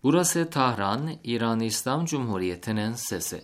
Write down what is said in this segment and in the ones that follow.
Burası Tahran, İran İslam Cumhuriyeti'nin sesi.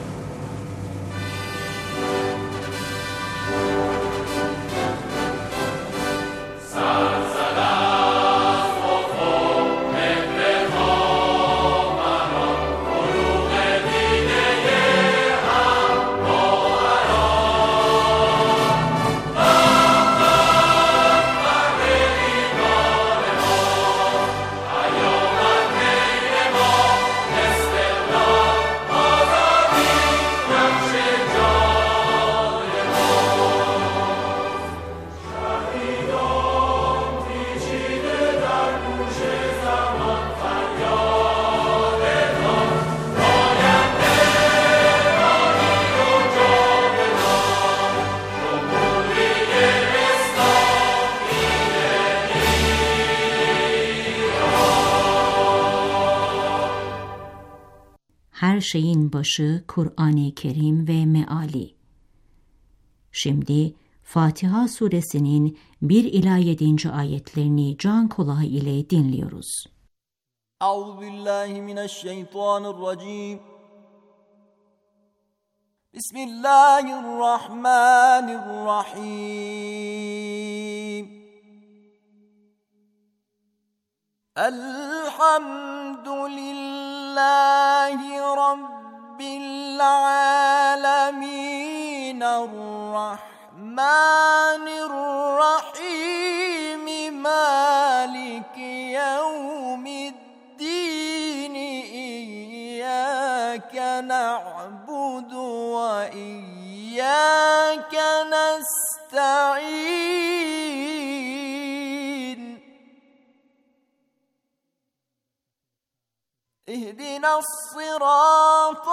Her şeyin başı Kur'an-ı Kerim ve meali. Şimdi Fatiha suresinin 1 ila 7. ayetlerini can kulağı ile dinliyoruz. Euzubillahimineşşeytanirracim. Bismillahirrahmanirrahim. Elhamdülillahi Rabbil alemin. Errahmanirrahim. Maliki yevmiddin. İyyâke na'budu ve iyyâke nesta'in. اهدنا الصراط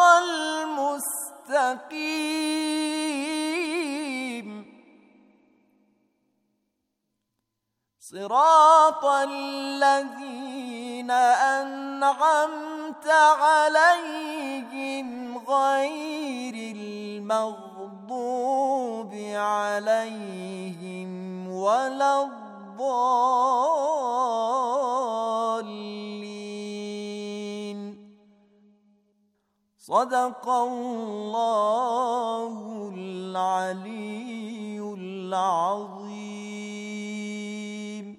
المستقيم صراط الذين أنعمت عليهم غير المغضوب عليهم ولا الضالين. Sadakallahul aliyyul azim.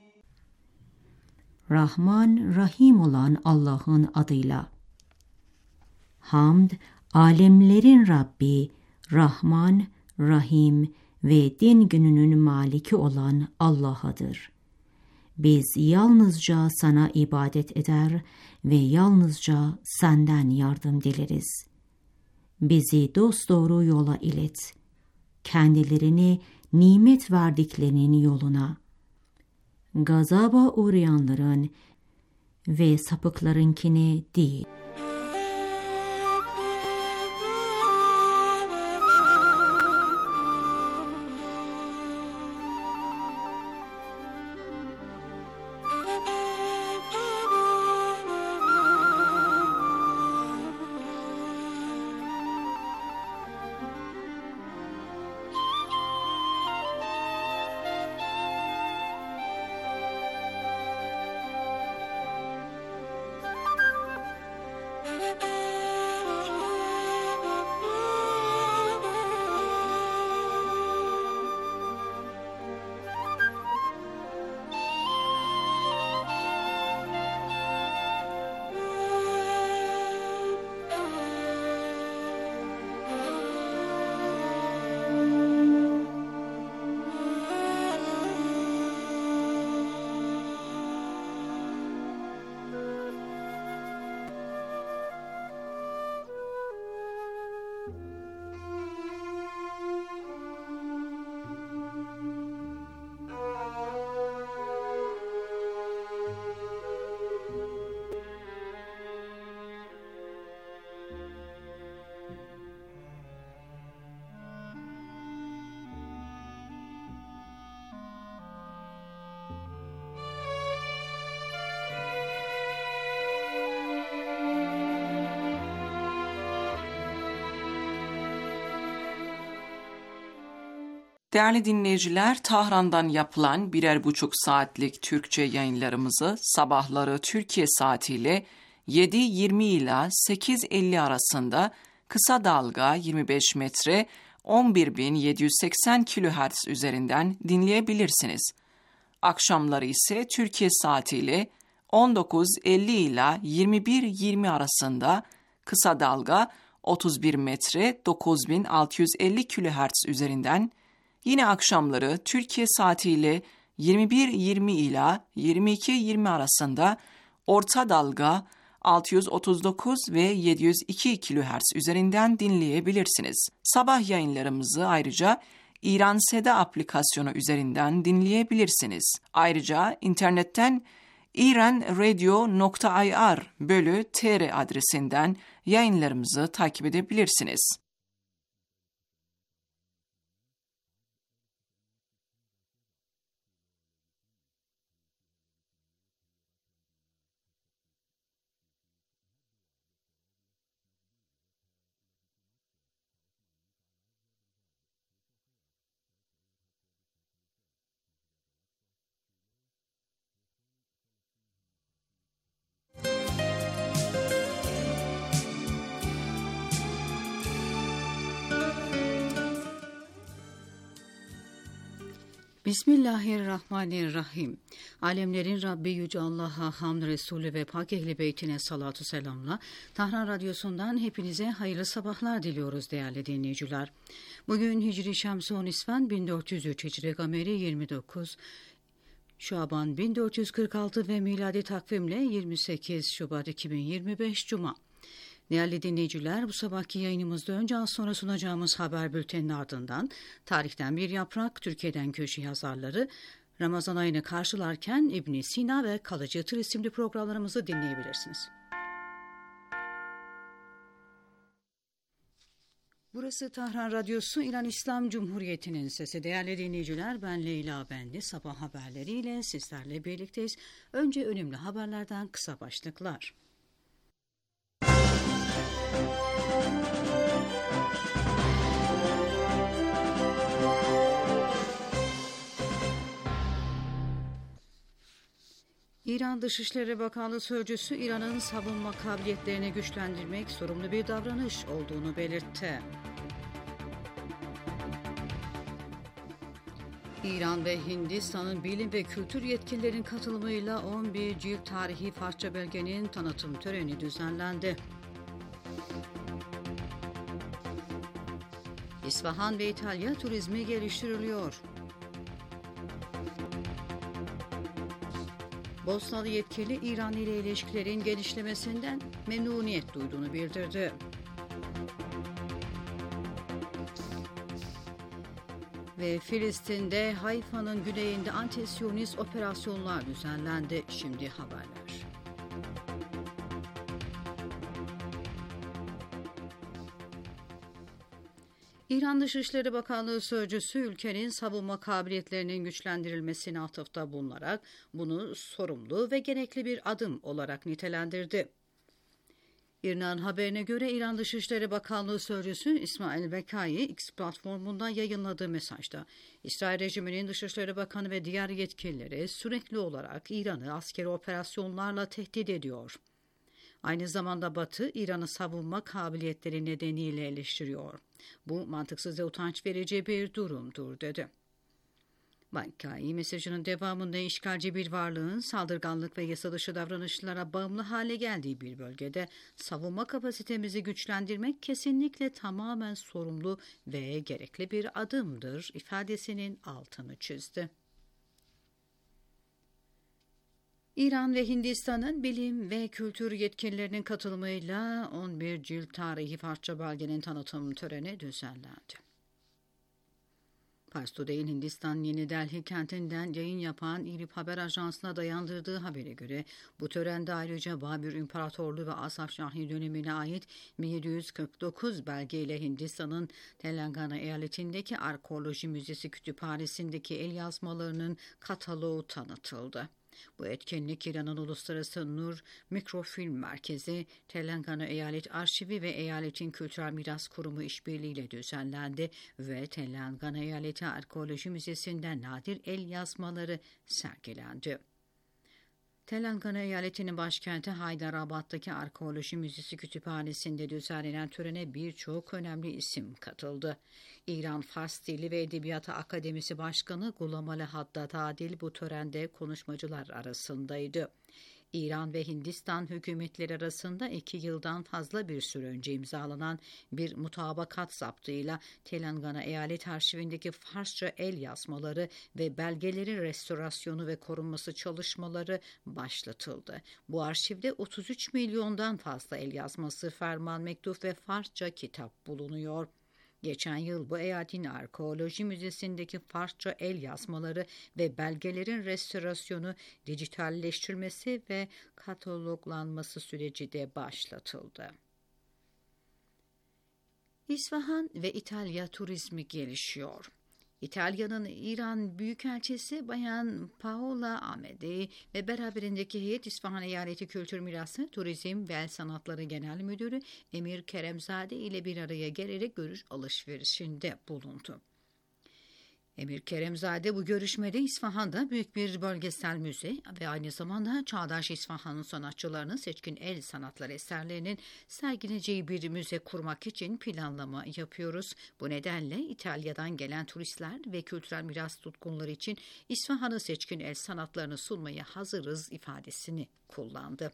Rahman, Rahim olan Allah'ın adıyla. Hamd, alemlerin Rabbi, Rahman, Rahim ve din gününün maliki olan Allah'adır. Biz yalnızca sana ibadet eder ve yalnızca senden yardım dileriz. Bizi dosdoğru yola ilet. Kendilerini nimet verdiklerinin yoluna. Gazaba uğrayanların ve sapıklarınkine değil. Değerli dinleyiciler, Tahran'dan yapılan 1,5 saatlik Türkçe yayınlarımızı sabahları Türkiye saatiyle 7.20 ila 8.50 arasında kısa dalga 25 metre 11.780 kHz üzerinden dinleyebilirsiniz. Akşamları ise Türkiye saatiyle 19.50 ila 21.20 arasında kısa dalga 31 metre 9650 kHz üzerinden, yine akşamları Türkiye saatiyle 21.20 ila 22.20 arasında orta dalga 639 ve 702 kHz üzerinden dinleyebilirsiniz. Sabah yayınlarımızı ayrıca İran Seda aplikasyonu üzerinden dinleyebilirsiniz. Ayrıca internetten iranradio.ir/tr adresinden yayınlarımızı takip edebilirsiniz. Bismillahirrahmanirrahim. Alemlerin Rabbi Yüce Allah'a hamd, Resulü ve Pak Ehli Beytine salatu selamla Tahran Radyosu'ndan hepinize hayırlı sabahlar diliyoruz değerli dinleyiciler. Bugün Hicri Şemsi Nisvan 1403, Hicri Gameri 29, Şaban 1446 ve miladi takvimle 28 Şubat 2025 Cuma. Değerli dinleyiciler, bu sabahki yayınımızda önce az sonra sunacağımız haber bülteninin ardından tarihten bir yaprak, Türkiye'den köşe yazarları, Ramazan ayını karşılarken İbn Sina ve Kalıcı Tır isimli programlarımızı dinleyebilirsiniz. Burası Tahran Radyosu, İran İslam Cumhuriyeti'nin sesi. Değerli dinleyiciler, ben Leyla Bendi. Sabah haberleriyle sizlerle birlikteyiz. Önce önemli haberlerden kısa başlıklar. İran Dışişleri Bakanlığı Sözcüsü, İran'ın savunma kabiliyetlerini güçlendirmek sorumlu bir davranış olduğunu belirtti. İran ve Hindistan'ın bilim ve kültür yetkililerinin katılımıyla 11 cilt tarihi parça belgenin tanıtım töreni düzenlendi. İsfahan ve İtalya turizmi geliştiriliyor. Bosnalı yetkili İran ile ilişkilerin genişlemesinden memnuniyet duyduğunu bildirdi. Ve Filistin'de Hayfa'nın güneyinde anti-Siyonist operasyonlar düzenlendi. Şimdi haberler. İran Dışişleri Bakanlığı Sözcüsü, ülkenin savunma kabiliyetlerinin güçlendirilmesine atıfta bulunarak bunu sorumlu ve gerekli bir adım olarak nitelendirdi. İRNA'nın haberine göre İran Dışişleri Bakanlığı Sözcüsü İsmail Bekai X platformundan yayınladığı mesajda, İsrail rejiminin Dışişleri Bakanı ve diğer yetkilileri sürekli olarak İran'ı askeri operasyonlarla tehdit ediyor. Aynı zamanda Batı, İran'ı savunma kabiliyetleri nedeniyle eleştiriyor. Bu mantıksız ve utanç verici bir durumdur, dedi. Bekai mesajının devamında işgalci bir varlığın saldırganlık ve yasa dışı davranışlara bağımlı hale geldiği bir bölgede savunma kapasitemizi güçlendirmek kesinlikle tamamen sorumlu ve gerekli bir adımdır ifadesinin altını çizdi. İran ve Hindistan'ın bilim ve kültür yetkililerinin katılımıyla 11 cilt tarihi parça belgenin tanıtım töreni düzenlendi. Pars Today, Hindistan Yeni Delhi kentinden yayın yapan İRIB haber ajansına dayandırdığı habere göre bu törende ayrıca Babür İmparatorluğu ve Asaf Şahi dönemine ait 1749 belgeyle Hindistan'ın Telangana eyaletindeki Arkeoloji Müzesi kütüphanesindeki el yazmalarının kataloğu tanıtıldı. Bu etkinlik İran'ın Uluslararası Nur Mikrofilm Merkezi, Telangana Eyalet Arşivi ve Eyaletin Kültürel Miras Kurumu işbirliğiyle düzenlendi ve Telangana Eyaleti Arkeoloji Müzesi'nden nadir el yazmaları sergilendi. Telangana eyaletinin başkenti Haydarabad'daki Arkeoloji Müzesi Kütüphanesi'nde düzenlenen törene birçok önemli isim katıldı. İran Fars Dili ve Edebiyatı Akademisi Başkanı Gulam Ali Haddad Adil bu törende konuşmacılar arasındaydı. İran ve Hindistan hükümetleri arasında 2 yıldan fazla bir süre önce imzalanan bir mutabakat zaptıyla Telangana Eyalet Arşivindeki Farsça el yazmaları ve belgelerin restorasyonu ve korunması çalışmaları başlatıldı. Bu arşivde 33 milyondan fazla el yazması, ferman, mektup ve Farsça kitap bulunuyor. Geçen yıl bu eyaletin Arkeoloji Müzesi'ndeki Farsça el yazmaları ve belgelerin restorasyonu, dijitalleştirilmesi ve kataloglanması süreci de başlatıldı. İsfahan ve İtalya turizmi gelişiyor. İtalya'nın İran Büyükelçisi Bayan Paola Amedi ve beraberindeki heyet İsfahan Eyaleti Kültür Mirası, Turizm ve El Sanatları Genel Müdürü Emir Keremzade ile bir araya gelerek görüş alışverişinde bulundu. Emir Keremzade bu görüşmede İsfahan'da büyük bir bölgesel müze ve aynı zamanda çağdaş İsfahan'ın sanatçılarının seçkin el sanatları eserlerinin sergileyeceği bir müze kurmak için planlama yapıyoruz. Bu nedenle İtalya'dan gelen turistler ve kültürel miras tutkunları için İsfahan'ın seçkin el sanatlarını sunmaya hazırız ifadesini kullandı.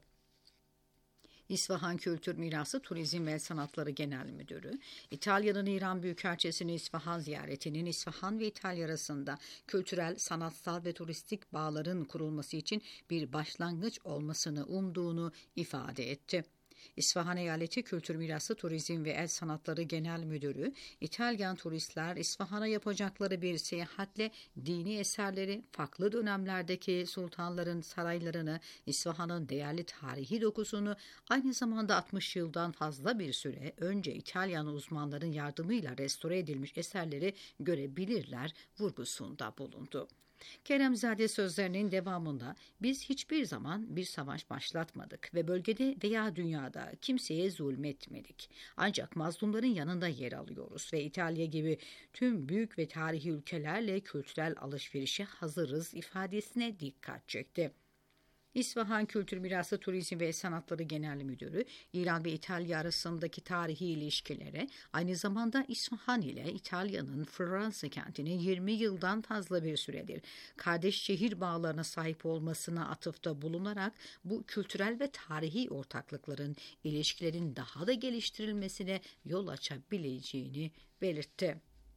İsfahan Kültür Mirası Turizm ve Sanatları Genel Müdürü, İtalya'nın İran Büyükelçisi'nin İsfahan ziyaretinin İsfahan ve İtalya arasında kültürel, sanatsal ve turistik bağların kurulması için bir başlangıç olmasını umduğunu ifade etti. İsfahan Eyaleti Kültür Mirası Turizm ve El Sanatları Genel Müdürü, İtalyan turistler İsfahan'a yapacakları bir seyahatle dini eserleri, farklı dönemlerdeki sultanların saraylarını, İsfahan'ın değerli tarihi dokusunu, aynı zamanda 60 yıldan fazla bir süre önce İtalyan uzmanların yardımıyla restore edilmiş eserleri görebilirler vurgusunda bulundu. Keremzade sözlerinin devamında biz hiçbir zaman bir savaş başlatmadık ve bölgede veya dünyada kimseye zulmetmedik. Ancak mazlumların yanında yer alıyoruz ve İtalya gibi tüm büyük ve tarihi ülkelerle kültürel alışverişe hazırız ifadesine dikkat çekti. İsfahan Kültür Mirası Turizm ve Sanatları Genel Müdürü, İran ve İtalya arasındaki tarihi ilişkilere, aynı zamanda İsfahan ile İtalya'nın Floransa kentinin 20 yıldan fazla bir süredir kardeş şehir bağlarına sahip olmasına atıfta bulunarak bu kültürel ve tarihi ortaklıkların ilişkilerin daha da geliştirilmesine yol açabileceğini belirtti.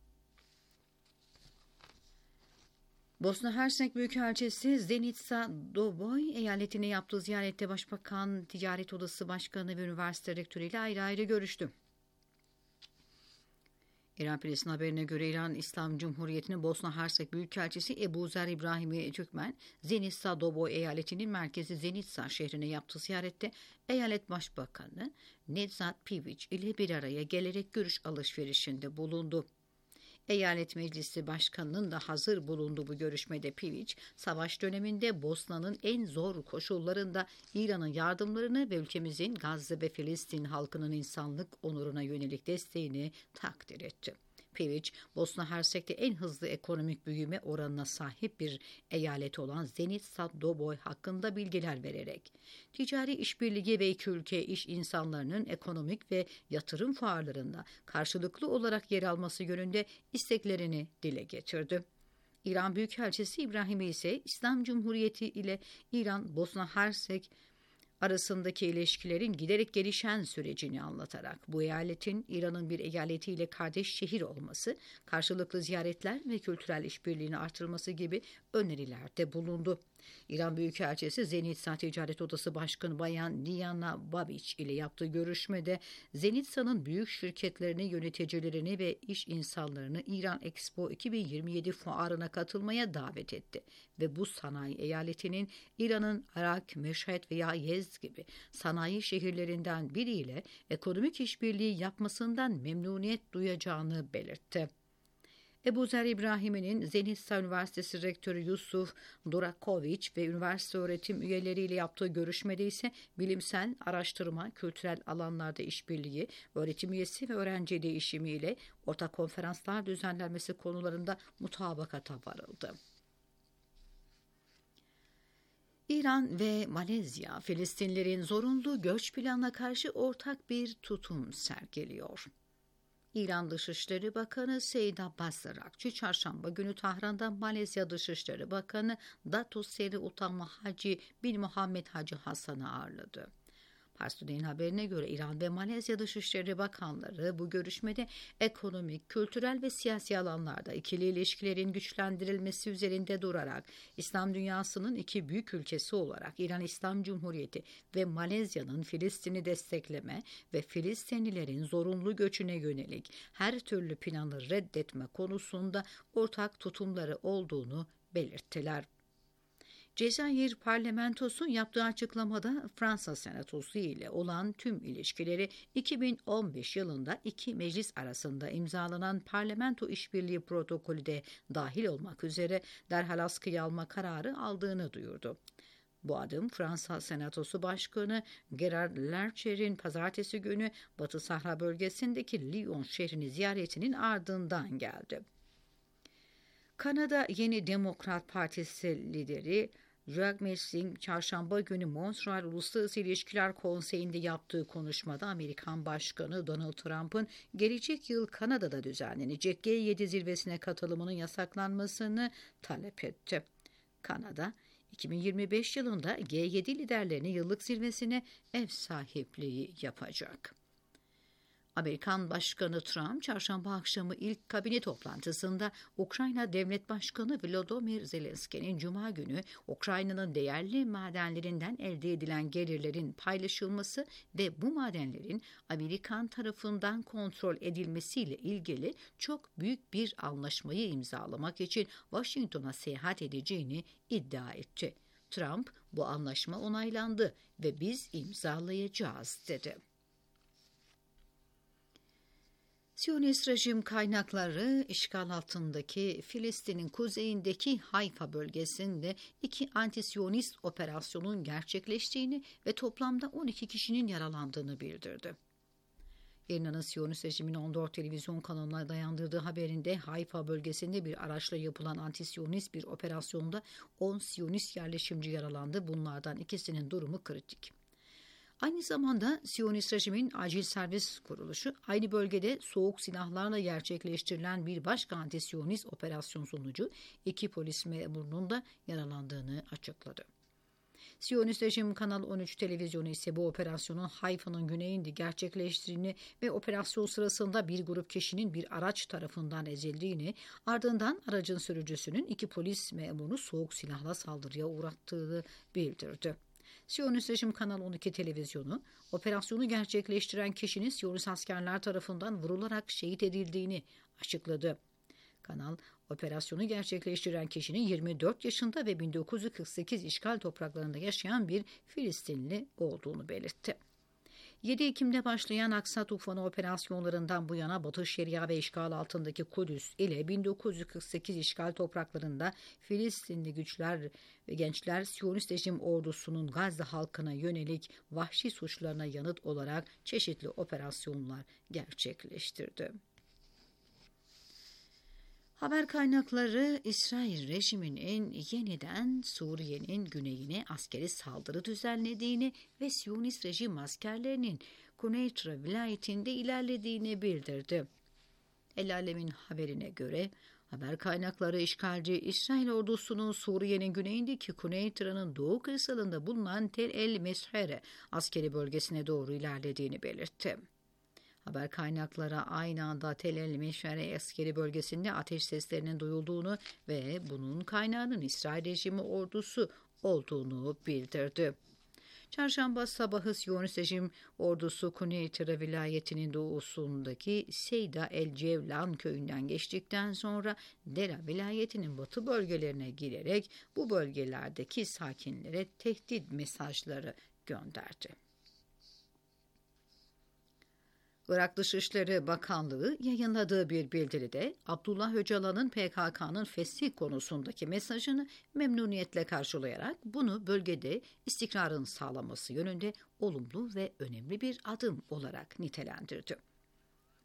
Bosna Hersek Büyükelçisi Zenica Doboj eyaletine yaptığı ziyarette Başbakan, Ticaret Odası Başkanı ve üniversite rektörü ile ayrı ayrı görüştü. İran Press'in haberine göre İran İslam Cumhuriyeti'nin Bosna Hersek Büyükelçisi Ebu Zer İbrahimi Türkmen, Zenica Doboj eyaletinin merkezi Zenica şehrine yaptığı ziyarette eyalet başbakanı Nevzat Pivic ile bir araya gelerek görüş alışverişinde bulundu. Eyalet Meclisi Başkanı'nın da hazır bulunduğu bu görüşmede Pivic, savaş döneminde Bosna'nın en zor koşullarında İran'ın yardımlarını ve ülkemizin Gazze ve Filistin halkının insanlık onuruna yönelik desteğini takdir etti. Pivic, Bosna Hersek'te en hızlı ekonomik büyüme oranına sahip bir eyalet olan Zenica Doboj hakkında bilgiler vererek, ticari işbirliği ve iki ülke iş insanlarının ekonomik ve yatırım fuarlarında karşılıklı olarak yer alması yönünde isteklerini dile getirdi. İran Büyükelçisi İbrahimi ise İslam Cumhuriyeti ile İran, Bosna Hersek arasındaki ilişkilerin giderek gelişen sürecini anlatarak bu eyaletin İran'ın bir eyaletiyle kardeş şehir olması, karşılıklı ziyaretler ve kültürel işbirliğini artırması gibi önerilerde bulundu. İran Büyükelçisi Zenica Ticaret Odası Başkanı Bayan Diana Babic ile yaptığı görüşmede Zenica'nın büyük şirketlerini, yöneticilerini ve iş insanlarını İran Expo 2027 fuarına katılmaya davet etti ve bu sanayi eyaletinin İran'ın Arak, Meşhed veya Yezd gibi sanayi şehirlerinden biriyle ekonomik işbirliği yapmasından memnuniyet duyacağını belirtti. Ebu Zer İbrahimi'nin Zenica Üniversitesi Rektörü Yusuf Durakovic ve üniversite öğretim üyeleriyle yaptığı görüşmede ise bilimsel, araştırma, kültürel alanlarda işbirliği, öğretim üyesi ve öğrenci değişimiyle ortak konferanslar düzenlenmesi konularında mutabakata varıldı. İran ve Malezya, Filistinlilerin zorunlu göç planına karşı ortak bir tutum sergiliyor. İran Dışişleri Bakanı Seyyid Abbas Araqçı, çarşamba günü Tahran'da Malezya Dışişleri Bakanı Datuk Seri Utama Hacı bin Muhammed Hacı Hasan'ı ağırladı. Pars Today'in haberine göre İran ve Malezya Dışişleri Bakanları bu görüşmede ekonomik, kültürel ve siyasi alanlarda ikili ilişkilerin güçlendirilmesi üzerinde durarak İslam dünyasının iki büyük ülkesi olarak İran İslam Cumhuriyeti ve Malezya'nın Filistin'i destekleme ve Filistinlilerin zorunlu göçüne yönelik her türlü planı reddetme konusunda ortak tutumları olduğunu belirttiler. Cezayir parlamentosu yaptığı açıklamada Fransa Senatosu ile olan tüm ilişkileri 2015 yılında iki meclis arasında imzalanan parlamento işbirliği protokolü de dahil olmak üzere derhal askıya alma kararı aldığını duyurdu. Bu adım Fransa Senatosu Başkanı Gerard Larcher'in pazartesi günü Batı Sahra bölgesindeki Lyon şehrini ziyaretinin ardından geldi. Kanada Yeni Demokrat Partisi lideri Jagmeet Singh, çarşamba günü Montreal Uluslararası İlişkiler Konseyi'nde yaptığı konuşmada Amerikan Başkanı Donald Trump'ın gelecek yıl Kanada'da düzenlenecek G7 zirvesine katılımının yasaklanmasını talep etti. Kanada, 2025 yılında G7 liderlerinin yıllık zirvesine ev sahipliği yapacak. Amerikan Başkanı Trump, çarşamba akşamı ilk kabine toplantısında Ukrayna Devlet Başkanı Volodymyr Zelenski'nin Cuma günü Ukrayna'nın değerli madenlerinden elde edilen gelirlerin paylaşılması ve bu madenlerin Amerikan tarafından kontrol edilmesiyle ilgili çok büyük bir anlaşmayı imzalamak için Washington'a seyahat edeceğini iddia etti. Trump, bu anlaşma onaylandı ve biz imzalayacağız dedi. Siyonist rejim kaynakları işgal altındaki Filistin'in kuzeyindeki Hayfa bölgesinde iki anti-Siyonist operasyonun gerçekleştiğini ve toplamda 12 kişinin yaralandığını bildirdi. Yayınlanan Siyonist rejimin 14 televizyon kanalına dayandırdığı haberinde Hayfa bölgesinde bir araçla yapılan anti-Siyonist bir operasyonda 10 Siyonist yerleşimci yaralandı. Bunlardan ikisinin durumu kritik. Aynı zamanda Siyonist rejimin acil servis kuruluşu aynı bölgede soğuk silahlarla gerçekleştirilen bir başka anti-Siyonist operasyon sonucu 2 polis memurunun da yaralandığını açıkladı. Siyonist rejim Kanal 13 televizyonu ise bu operasyonun Hayfa'nın güneyinde gerçekleştiğini ve operasyon sırasında bir grup kişinin bir araç tarafından ezildiğini, ardından aracın sürücüsünün 2 polis memurunu soğuk silahla saldırıya uğrattığını bildirdi. Siyonist rejim Kanal 12 televizyonu, operasyonu gerçekleştiren kişinin Siyonist askerler tarafından vurularak şehit edildiğini açıkladı. Kanal, operasyonu gerçekleştiren kişinin 24 yaşında ve 1948 işgal topraklarında yaşayan bir Filistinli olduğunu belirtti. 7 Ekim'de başlayan Aksa Tufanı operasyonlarından bu yana Batı Şeria ve işgal altındaki Kudüs ile 1948 işgal topraklarında Filistinli güçler ve gençler Siyonist rejim ordusunun Gazze halkına yönelik vahşi suçlarına yanıt olarak çeşitli operasyonlar gerçekleştirdi. Haber kaynakları İsrail rejiminin yeniden Suriye'nin güneyine askeri saldırı düzenlediğini ve Siyonist rejim askerlerinin Kuneytra vilayetinde ilerlediğini bildirdi. El Alem'in haberine göre haber kaynakları işgalci İsrail ordusunun Suriye'nin güneyindeki Kuneytra'nın doğu kırsalında bulunan Tel El Meshere askeri bölgesine doğru ilerlediğini belirtti. Haber kaynakları aynı anda Tel El Meşhere askeri bölgesinde ateş seslerinin duyulduğunu ve bunun kaynağının İsrail rejimi ordusu olduğunu bildirdi. Çarşamba sabahı Siyonist rejim ordusu Kuneytra vilayetinin doğusundaki Seyda El Cevlan köyünden geçtikten sonra Dera vilayetinin batı bölgelerine girerek bu bölgelerdeki sakinlere tehdit mesajları gönderdi. Irak Dışişleri Bakanlığı yayınladığı bir bildiride Abdullah Öcalan'ın PKK'nın feshi konusundaki mesajını memnuniyetle karşılayarak bunu bölgede istikrarın sağlanması yönünde olumlu ve önemli bir adım olarak nitelendirdi.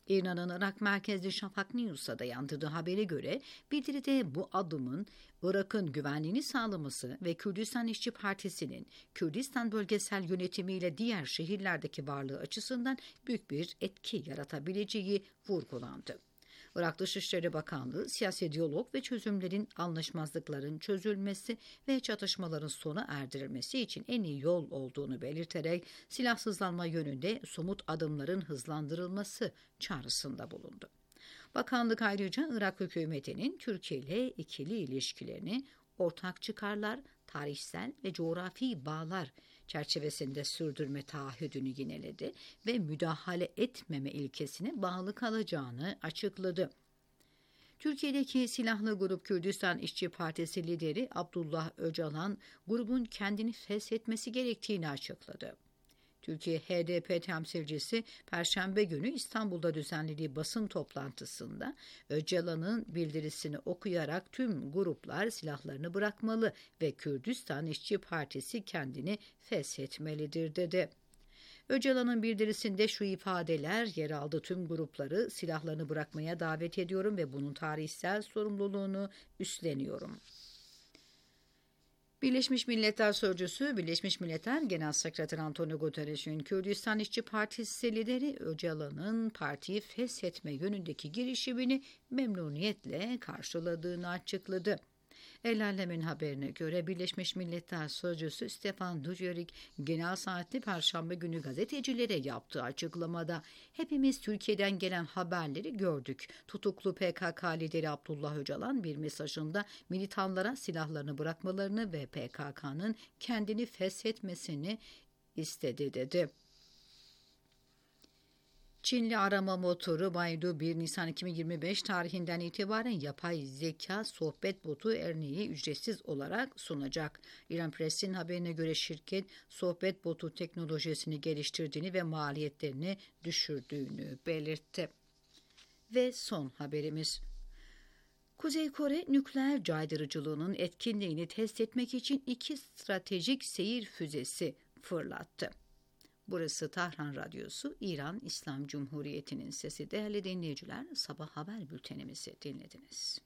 İran'ın Irak merkezli Şafak News'a dayandırdığı habere göre bildiride bu adımın Irak'ın güvenliğini sağlaması ve Kürdistan İşçi Partisi'nin Kürdistan bölgesel yönetimiyle diğer şehirlerdeki varlığı açısından büyük bir etki yaratabileceği vurgulandı. Irak Dışişleri Bakanlığı, siyasi diyalog ve çözümlerin, anlaşmazlıkların çözülmesi ve çatışmaların sona erdirilmesi için en iyi yol olduğunu belirterek silahsızlanma yönünde somut adımların hızlandırılması çağrısında bulundu. Bakanlık ayrıca Irak hükümetinin Türkiye ile ikili ilişkilerini ortak çıkarlar, tarihsel ve coğrafi bağlar çerçevesinde sürdürme taahhüdünü yineledi ve müdahale etmeme ilkesine bağlı kalacağını açıkladı. Türkiye'deki silahlı grup Kürdistan İşçi Partisi lideri Abdullah Öcalan, grubun kendini feshetmesi gerektiğini açıkladı. Türkiye HDP temsilcisi Perşembe günü İstanbul'da düzenlediği basın toplantısında Öcalan'ın bildirisini okuyarak tüm gruplar silahlarını bırakmalı ve Kürdistan İşçi Partisi kendini feshetmelidir dedi. Öcalan'ın bildirisinde şu ifadeler yer aldı: tüm grupları silahlarını bırakmaya davet ediyorum ve bunun tarihsel sorumluluğunu üstleniyorum. Birleşmiş Milletler Sözcüsü, Birleşmiş Milletler Genel Sekreteri Antonio Guterres'in Kürdistan İşçi Partisi lideri Öcalan'ın partiyi feshetme yönündeki girişimini memnuniyetle karşıladığını açıkladı. El Alem'in haberine göre Birleşmiş Milletler Sözcüsü Stefan Dujarric, genel saatli Perşembe günü gazetecilere yaptığı açıklamada hepimiz Türkiye'den gelen haberleri gördük. Tutuklu PKK lideri Abdullah Öcalan bir mesajında militanlara silahlarını bırakmalarını ve PKK'nın kendini feshetmesini istedi dedi. Çinli arama motoru Baidu 1 Nisan 2025 tarihinden itibaren yapay zeka sohbet botu Ernie'yi ücretsiz olarak sunacak. İran Press'in haberine göre şirket sohbet botu teknolojisini geliştirdiğini ve maliyetlerini düşürdüğünü belirtti. Ve son haberimiz. Kuzey Kore nükleer caydırıcılığının etkinliğini test etmek için 2 stratejik seyir füzesi fırlattı. Burası Tahran Radyosu, İran İslam Cumhuriyeti'nin sesi. Değerli dinleyiciler, sabah haber bültenimizi dinlediniz.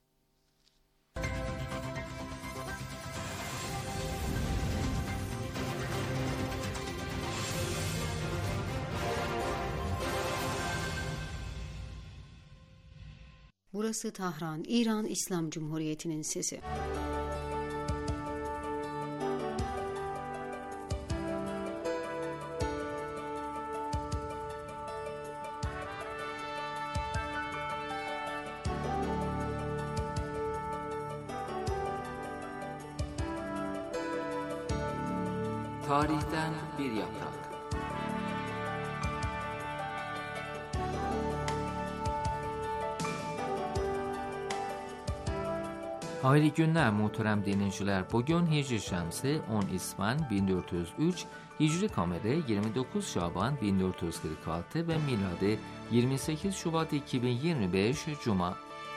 Burası Tahran, İran İslam Cumhuriyeti'nin sesi. Tarihten bir yaprak. Hayırlı günler muhterem dinleyiciler. Bugün Hicri Şemsi 10 İsvan 1403, Hicri Kameri 29 Şaban 1446 ve miladi 28 Şubat 2025 Cuma.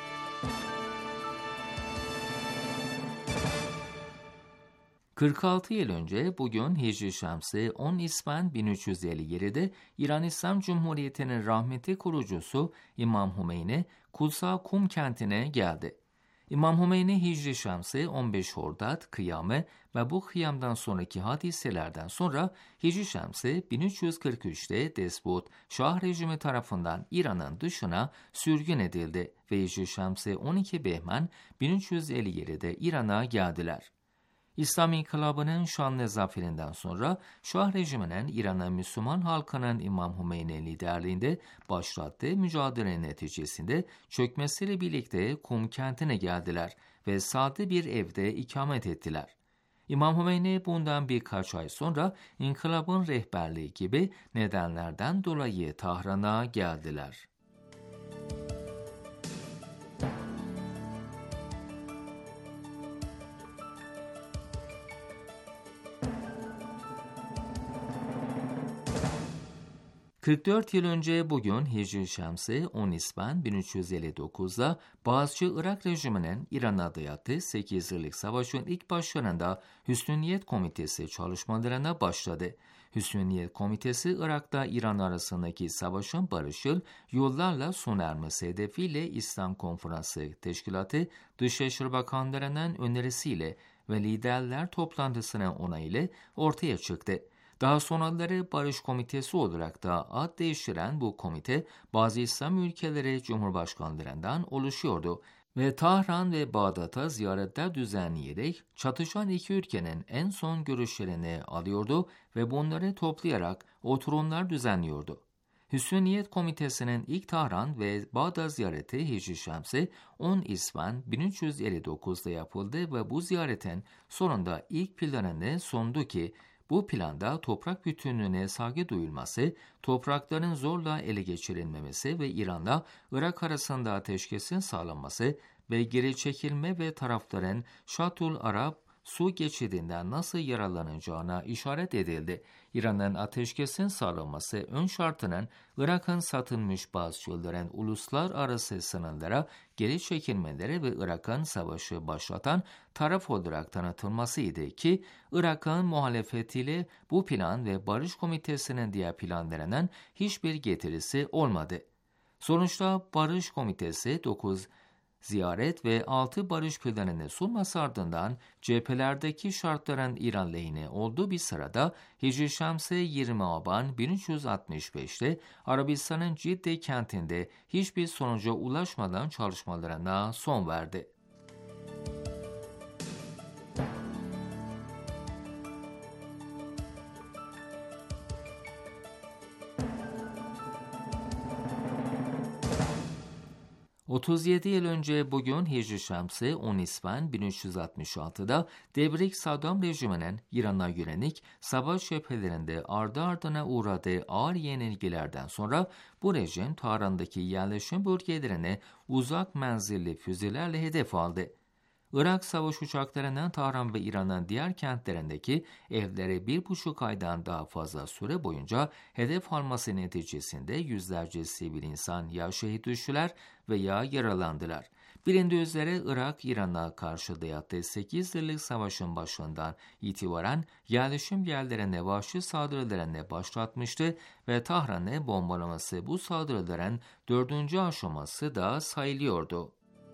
...46 yıl önce bugün Hicri Şemsi 10 İsvan 1357'de İran İslam Cumhuriyeti'nin rahmetli kurucusu İmam Hümeyni Kutsal Kum kentine geldi. İmam Hümeyni Hicri Şemsi 15 Hordat kıyamı ve bu kıyamdan sonraki hadiselerden sonra Hicri Şemsi 1343'te despot Şah rejimi tarafından İran'ın dışına sürgün edildi ve Hicri Şemsi 12 Behman 1357'de İran'a geldiler. İslam İnkılabı'nın şanlı zaferinden sonra Şah rejiminin İran'ın Müslüman halkının İmam Hümeyni liderliğinde başlattığı mücadele neticesinde çökmesiyle birlikte Kum kentine geldiler ve sade bir evde ikamet ettiler. İmam Hümeyni bundan birkaç ay sonra İnkılabın rehberliği gibi nedenlerden dolayı Tahran'a geldiler. 44 yıl önce bugün Hicri Şemsi 10 İspan 1359'da Bağızcı Irak rejiminin İran'a dayattığı 8 yıllık savaşın ilk başlarında Hüsnü Niyet Komitesi çalışmalarına başladı. Hüsnü Niyet Komitesi Irak'ta İran arasındaki savaşın barışçıl yollarla sona ermesi hedefiyle İslam Konferansı Teşkilatı Dışişleri Bakanlarının önerisiyle ve liderler toplantısının onayıyla ortaya çıktı. Daha sonraları Barış Komitesi olarak da ad değiştiren bu komite bazı İslam ülkeleri cumhurbaşkanlarından oluşuyordu ve Tahran ve Bağdat'a ziyaretler düzenleyerek çatışan iki ülkenin en son görüşlerini alıyordu ve bunları toplayarak oturumlar düzenliyordu. Hüsnü Niyet Komitesi'nin ilk Tahran ve Bağdat ziyareti Hicri Şemsi 10 İspan 1359'da yapıldı ve bu ziyaretin sonunda ilk planını sundu ki bu planda toprak bütünlüğüne saygı duyulması, toprakların zorla ele geçirilmemesi ve İran'la Irak arasında ateşkesin sağlanması ve geri çekilme ve tarafların Şatul Arap su geçidinden nasıl yararlanacağına işaret edildi. İran'ın ateşkesin sağlanması ön şartının Irak'ın satılmış Bağızcıların uluslararası sınırlara geri çekilmeleri ve Irak'ın savaşı başlatan taraf olarak tanıtılmasıydı ki Irak'ın muhalefetiyle bu plan ve Barış Komitesi'nin diğer planlarının hiçbir getirisi olmadı. Sonuçta Barış Komitesi 9 ziyaret ve 6 barış planını sunması ardından cephelerdeki şartların İran lehine olduğu bir sırada Hicri Şemsi 20 Aban 1365'te Arabistan'ın Cidde kentinde hiçbir sonuca ulaşmadan çalışmalarına son verdi. ...37 yıl önce bugün Hicri Şemsi 10 İspan 1366'da Devrik Saddam rejiminin İran'a yönelik savaş cephelerinde ardı ardına uğradığı ağır yenilgilerden sonra bu rejim Tahran'daki yerleşim bölgelerine uzak menzilli füzelerle hedef aldı. Irak savaş uçaklarının Tahran ve İran'ın diğer kentlerindeki evlere 1,5 aydan daha fazla süre boyunca hedef alması neticesinde yüzlerce sivil insan ya şehit düştüler veya yaralandılar. Bilindiği üzere Irak, İran'a karşı dayattığı 8 yıllık savaşın başından itibaren yerleşim yerlerine vahşi saldırılarını başlatmıştı ve Tahran'ı bombalaması bu saldırıların 4. aşaması da sayılıyordu.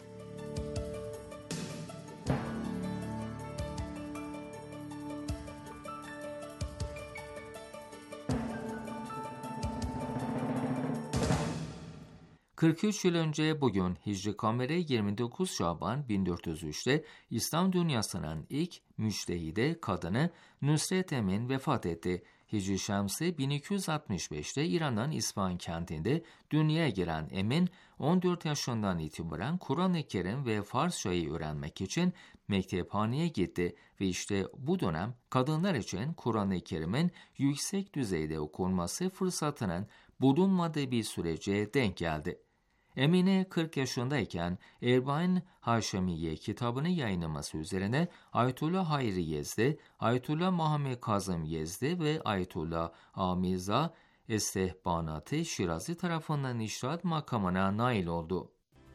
...43 yıl önce bugün Hicri Kameri 29 Şaban 1403'te İslam dünyasının ilk müçtehide kadını Nusret Emin vefat etti. Hicri Şemsi 1265'te İran'ın İsfahan kentinde dünyaya gelen Emin, 14 yaşından itibaren Kur'an-ı Kerim ve Farsçayı öğrenmek için mektephaneye gitti ve işte bu dönem kadınlar için Kur'an-ı Kerim'in yüksek düzeyde okunması fırsatının bulunmadığı bir sürece denk geldi. Emine 40 yaşındayken Erbain Haşemiye kitabını yayınlaması üzerine Ayetullah Hayri Yezdi, Ayetullah Muhammed Kazım Yezdi ve Ayetullah Amiza Estehbanat-ı Şirazi tarafından iştihat makamına nail oldu.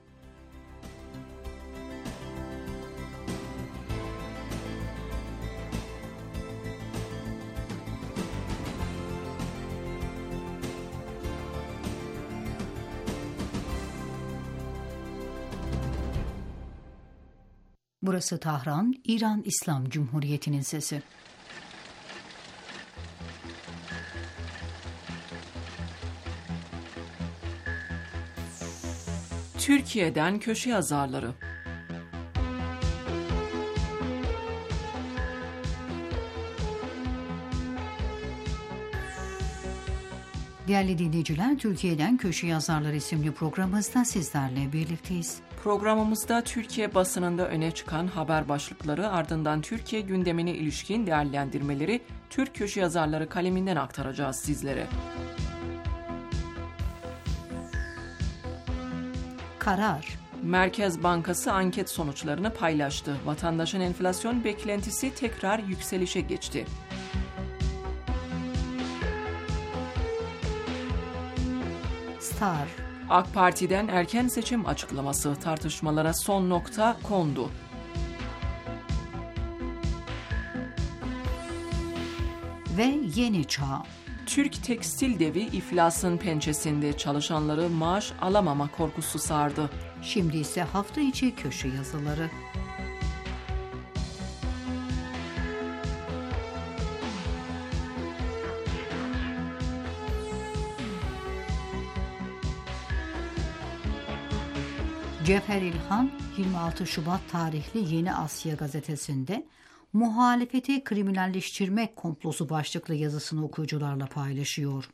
Burası Tahran, İran İslam Cumhuriyeti'nin sesi. Türkiye'den köşe yazarları. Değerli dinleyiciler, Türkiye'den Köşe Yazarları isimli programımızda sizlerle birlikteyiz. Programımızda Türkiye basınında öne çıkan haber başlıkları, ardından Türkiye gündemine ilişkin değerlendirmeleri Türk köşe yazarları kaleminden aktaracağız sizlere. Karar. Merkez Bankası anket sonuçlarını paylaştı. Vatandaşın enflasyon beklentisi tekrar yükselişe geçti. Star. AK Parti'den erken seçim açıklaması, tartışmalara son nokta kondu. Ve Yeni Çağ. Türk tekstil devi iflasın pençesinde, çalışanları maaş alamama korkusu sardı. Şimdi ise hafta içi köşe yazıları. Cevher İlhan, 26 Şubat tarihli Yeni Asya gazetesinde muhalefeti kriminalleştirmek komplosu başlıklı yazısını okuyucularla paylaşıyor.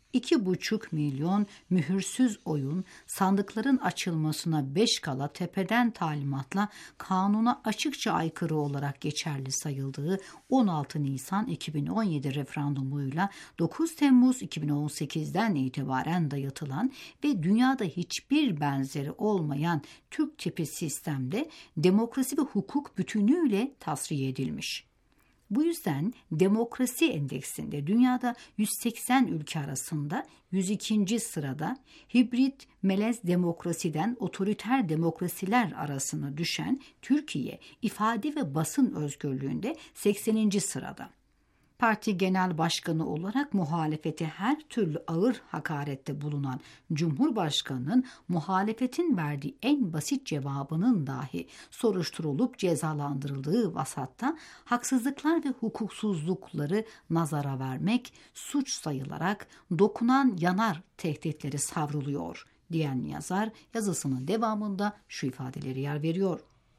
2,5 milyon mühürsüz oyun sandıkların açılmasına 5 kala tepeden talimatla kanuna açıkça aykırı olarak geçerli sayıldığı 16 Nisan 2017 referandumuyla 9 Temmuz 2018'den itibaren dayatılan ve dünyada hiçbir benzeri olmayan Türk tipi sistemde demokrasi ve hukuk bütünüyle tasfiye edilmiş. Bu yüzden demokrasi endeksinde dünyada 180 ülke arasında 102. sırada, hibrit melez demokrasiden otoriter demokrasiler arasına düşen Türkiye ifade ve basın özgürlüğünde 80. sırada. Parti Genel Başkanı olarak muhalefete her türlü ağır hakarette bulunan Cumhurbaşkanı'nın muhalefetin verdiği en basit cevabının dahi soruşturulup cezalandırıldığı vasatta haksızlıklar ve hukuksuzlukları nazara vermek suç sayılarak dokunan yanar tehditleri savruluyor diyen yazar yazısının devamında şu ifadeleri yer veriyor.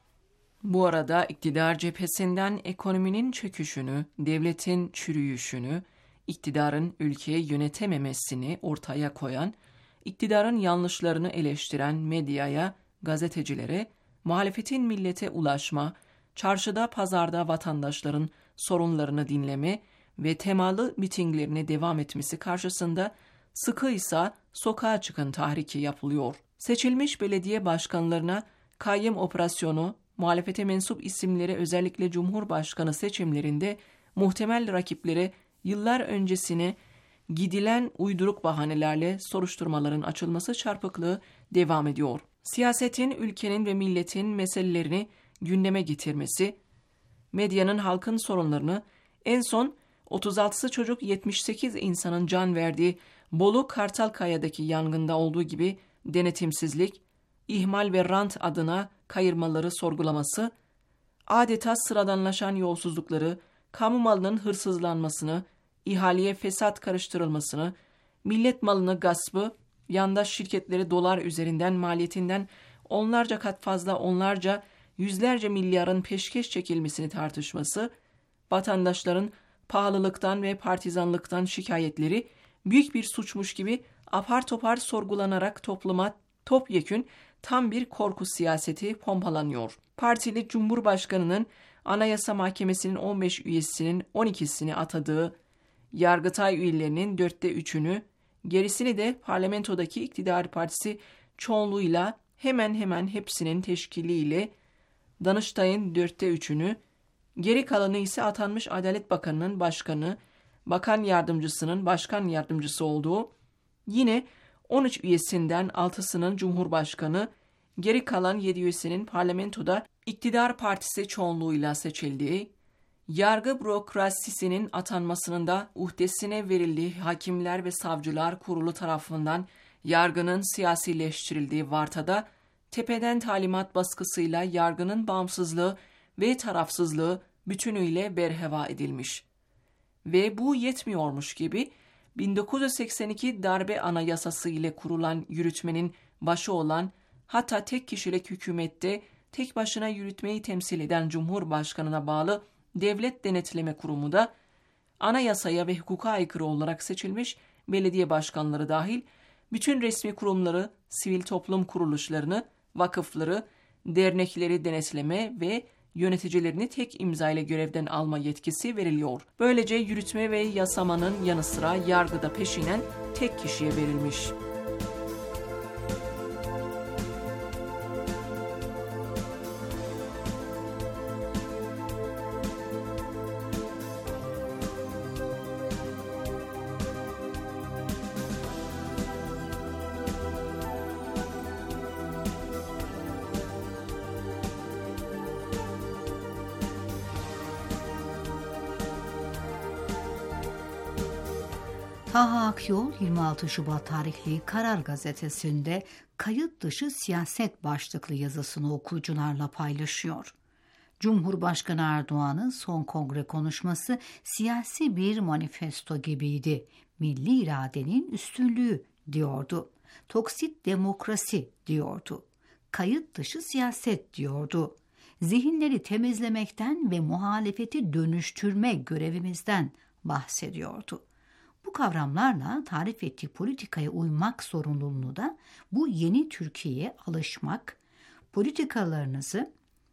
Bu arada iktidar cephesinden ekonominin çöküşünü, devletin çürüyüşünü, iktidarın ülkeyi yönetememesini ortaya koyan, iktidarın yanlışlarını eleştiren medyaya, gazetecilere, muhalefetin millete ulaşma, çarşıda pazarda vatandaşların sorunlarını dinleme ve temalı mitinglerine devam etmesi karşısında sıkıysa sokağa çıkın tahriki yapılıyor. Seçilmiş belediye başkanlarına kayyım operasyonu, muhalefete mensup isimleri özellikle Cumhurbaşkanı seçimlerinde muhtemel rakiplere yıllar öncesine gidilen uyduruk bahanelerle soruşturmaların açılması çarpıklığı devam ediyor. Siyasetin, ülkenin ve milletin meselelerini gündeme getirmesi, medyanın halkın sorunlarını, en son 36 çocuk 78 insanın can verdiği Bolu Kartalkaya'daki yangında olduğu gibi denetimsizlik, ihmal ve rant adına kayırmaları sorgulaması, adeta sıradanlaşan yolsuzlukları, kamu malının hırsızlanmasını, ihaleye fesat karıştırılmasını, millet malını gaspı, yandaş şirketleri dolar üzerinden maliyetinden onlarca kat fazla yüzlerce milyarın peşkeş çekilmesini tartışması, vatandaşların pahalılıktan ve partizanlıktan şikayetleri büyük bir suçmuş gibi apar topar sorgulanarak topluma topyekün tam bir korku siyaseti pompalanıyor. Partili Cumhurbaşkanı'nın Anayasa Mahkemesi'nin 15 üyesinin 12'sini atadığı, Yargıtay üyelerinin 3'ünü, gerisini de parlamentodaki iktidar partisi çoğunluğuyla hemen hemen hepsinin teşkiliyle Danıştay'ın 3'ünü, geri kalanı ise atanmış Adalet Bakanı'nın başkanı, bakan yardımcısının başkan yardımcısı olduğu, yine 13 üyesinden 6'sının Cumhurbaşkanı, geri kalan 7 üyesinin parlamentoda iktidar partisi çoğunluğuyla seçildiği, yargı bürokrasisinin atanmasının da uhdesine verildiği Hakimler ve Savcılar Kurulu tarafından yargının siyasileştirildiği vartada, tepeden talimat baskısıyla yargının bağımsızlığı ve tarafsızlığı bütünüyle berheva edilmiş. Ve bu yetmiyormuş gibi 1982 darbe anayasası ile kurulan yürütmenin başı olan, hatta tek kişilik hükümette tek başına yürütmeyi temsil eden Cumhurbaşkanı'na bağlı Devlet Denetleme Kurumu da anayasaya ve hukuka aykırı olarak seçilmiş belediye başkanları dahil bütün resmi kurumları, sivil toplum kuruluşlarını, vakıfları, dernekleri denetleme ve yöneticilerini tek imza ile görevden alma yetkisi veriliyor. Böylece yürütme ve yasamanın yanı sıra yargıda peşinen tek kişiye verilmiş. Taha Akyol 26 Şubat tarihli Karar Gazetesi'nde kayıt dışı siyaset başlıklı yazısını okuyucularla paylaşıyor. Cumhurbaşkanı Erdoğan'ın son kongre konuşması siyasi bir manifesto gibiydi. Milli iradenin üstünlüğü diyordu. Toksit demokrasi diyordu. Kayıt dışı siyaset diyordu. Zihinleri temizlemekten ve muhalefeti dönüştürme görevimizden bahsediyordu. Bu kavramlarla tarif ettiği politikaya uymak zorunluluğunu da bu yeni Türkiye'ye alışmak, politikalarınızı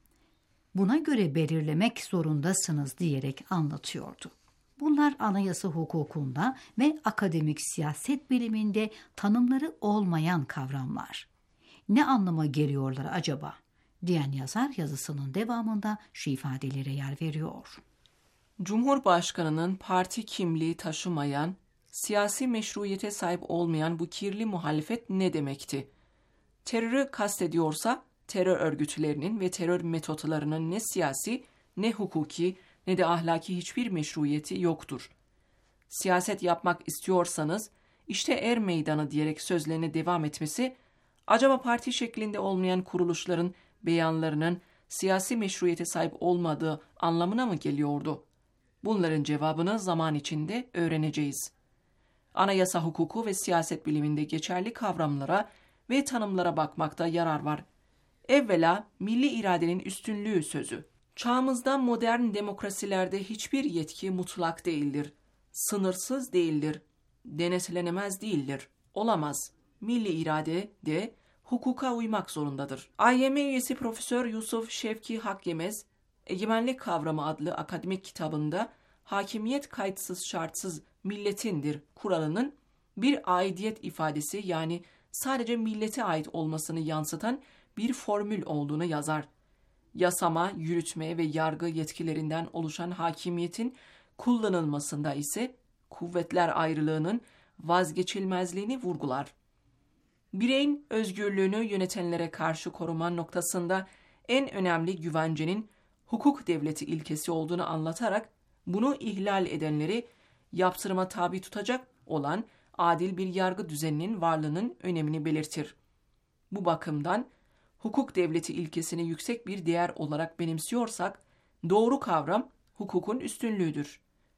buna göre belirlemek zorundasınız diyerek anlatıyordu. Bunlar anayasa hukukunda ve akademik siyaset biliminde tanımları olmayan kavramlar. Ne anlama geliyorlar acaba? Diyen yazar yazısının devamında şu ifadelere yer veriyor. Cumhurbaşkanının parti kimliği taşımayan, siyasi meşruiyete sahip olmayan bu kirli muhalefet ne demekti? Terörü kastediyorsa terör örgütlerinin ve terör metotlarının ne siyasi, ne hukuki, ne de ahlaki hiçbir meşruiyeti yoktur. Siyaset yapmak istiyorsanız işte er meydanı diyerek sözlerine devam etmesi, acaba parti şeklinde olmayan kuruluşların beyanlarının siyasi meşruiyete sahip olmadığı anlamına mı geliyordu? Bunların cevabını zaman içinde öğreneceğiz. Anayasa hukuku ve siyaset biliminde geçerli kavramlara ve tanımlara bakmakta yarar var. Evvela milli iradenin üstünlüğü sözü. Çağımızda modern demokrasilerde hiçbir yetki mutlak değildir. Sınırsız değildir. Denetlenemez değildir. Olamaz. Milli irade de hukuka uymak zorundadır. AYM üyesi Profesör Yusuf Şevki Hakyemez, Egemenlik Kavramı adlı akademik kitabında hakimiyet kayıtsız şartsız milletindir kuralının bir aidiyet ifadesi, yani sadece millete ait olmasını yansıtan bir formül olduğunu yazar. Yasama, yürütme ve yargı yetkilerinden oluşan hakimiyetin kullanılmasında ise kuvvetler ayrılığının vazgeçilmezliğini vurgular. Bireyin özgürlüğünü yönetenlere karşı koruma noktasında en önemli güvencenin hukuk devleti ilkesi olduğunu anlatarak bunu ihlal edenleri yaptırıma tabi tutacak olan adil bir yargı düzeninin varlığının önemini belirtir. Bu bakımdan hukuk devleti ilkesini yüksek bir değer olarak benimsiyorsak, doğru kavram hukukun üstünlüğüdür.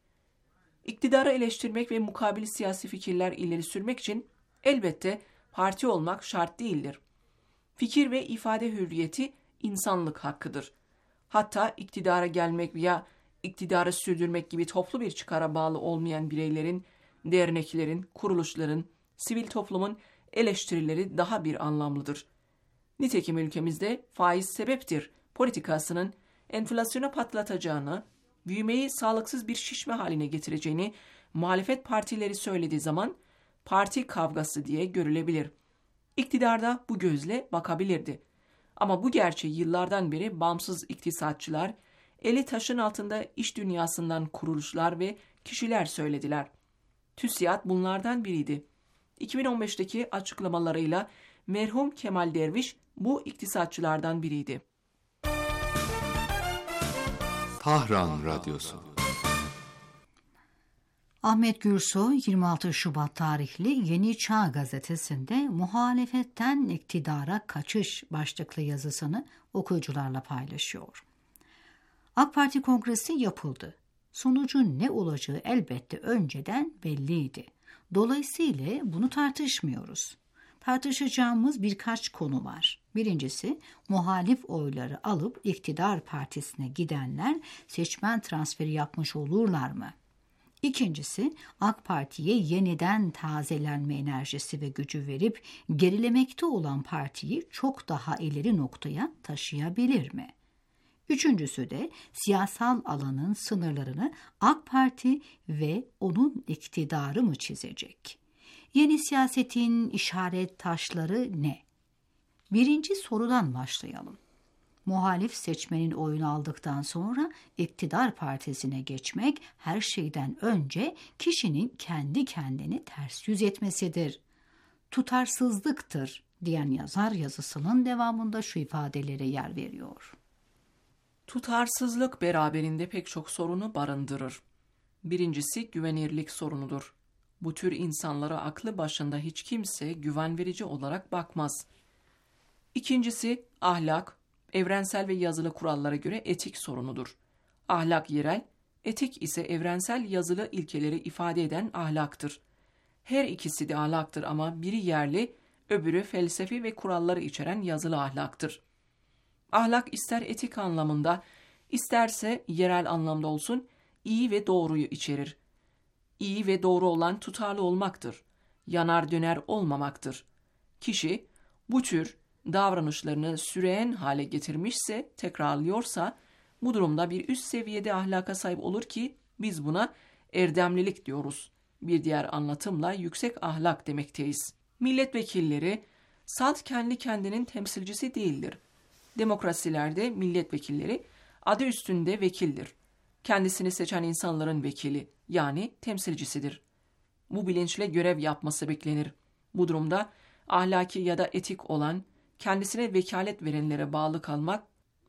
İktidarı eleştirmek ve mukabil siyasi fikirler ileri sürmek için elbette parti olmak şart değildir. Fikir ve ifade hürriyeti insanlık hakkıdır. Hatta iktidara gelmek veya iktidarı sürdürmek gibi toplu bir çıkara bağlı olmayan bireylerin, derneklerin, kuruluşların, sivil toplumun eleştirileri daha bir anlamlıdır. Nitekim ülkemizde faiz sebeptir politikasının enflasyonu patlatacağını, büyümeyi sağlıksız bir şişme haline getireceğini muhalefet partileri söylediği zaman parti kavgası diye görülebilir. İktidarda bu gözle bakabilirdi. Ama bu gerçeği yıllardan beri bağımsız iktisatçılar, eli taşın altında iş dünyasından kuruluşlar ve kişiler söylediler. TÜSİAD bunlardan biriydi. 2015'teki açıklamalarıyla merhum Kemal Derviş bu iktisatçılardan biriydi. Tahran Radyosu. Ahmet Gürsoy 26 Şubat tarihli Yeni Çağ gazetesinde muhalefetten iktidara kaçış başlıklı yazısını okuyucularla paylaşıyor. AK Parti kongresi yapıldı. Sonucun ne olacağı elbette önceden belliydi. Dolayısıyla bunu tartışmıyoruz. Tartışacağımız birkaç konu var. Birincisi, muhalif oyları alıp iktidar partisine gidenler seçmen transferi yapmış olurlar mı? İkincisi, AK Parti'ye yeniden tazelenme enerjisi ve gücü verip gerilemekte olan partiyi çok daha ileri noktaya taşıyabilir mi? Üçüncüsü de siyasal alanın sınırlarını AK Parti ve onun iktidarı mı çizecek? Yeni siyasetin işaret taşları ne? Birinci sorudan başlayalım. Muhalif seçmenin oyunu aldıktan sonra iktidar partisine geçmek her şeyden önce kişinin kendi kendini ters yüz etmesidir. Tutarsızlıktır diyen yazar yazısının devamında şu ifadelere yer veriyor. Tutarsızlık beraberinde pek çok sorunu barındırır. Birincisi güvenirlik sorunudur. Bu tür insanlara aklı başında hiç kimse güven verici olarak bakmaz. İkincisi, ahlak, evrensel ve yazılı kurallara göre etik sorunudur. Ahlak yerel, etik ise evrensel yazılı ilkeleri ifade eden ahlaktır. Her ikisi de ahlaktır ama biri yerli, öbürü felsefi ve kuralları içeren yazılı ahlaktır. Ahlak ister etik anlamında, isterse yerel anlamda olsun, iyi ve doğruyu içerir. İyi ve doğru olan tutarlı olmaktır. Yanar döner olmamaktır. Kişi bu tür davranışlarını süreyen hale getirmişse, tekrarlıyorsa, bu durumda bir üst seviyede ahlaka sahip olur ki biz buna erdemlilik diyoruz. Bir diğer anlatımla yüksek ahlak demekteyiz. Milletvekilleri salt kendi kendinin temsilcisi değildir. Demokrasilerde milletvekilleri adı üstünde vekildir. Kendisini seçen insanların vekili, yani temsilcisidir. Bu bilinçle görev yapması beklenir. Bu durumda ahlaki ya da etik olan, kendisine vekalet verenlere bağlı kalmak,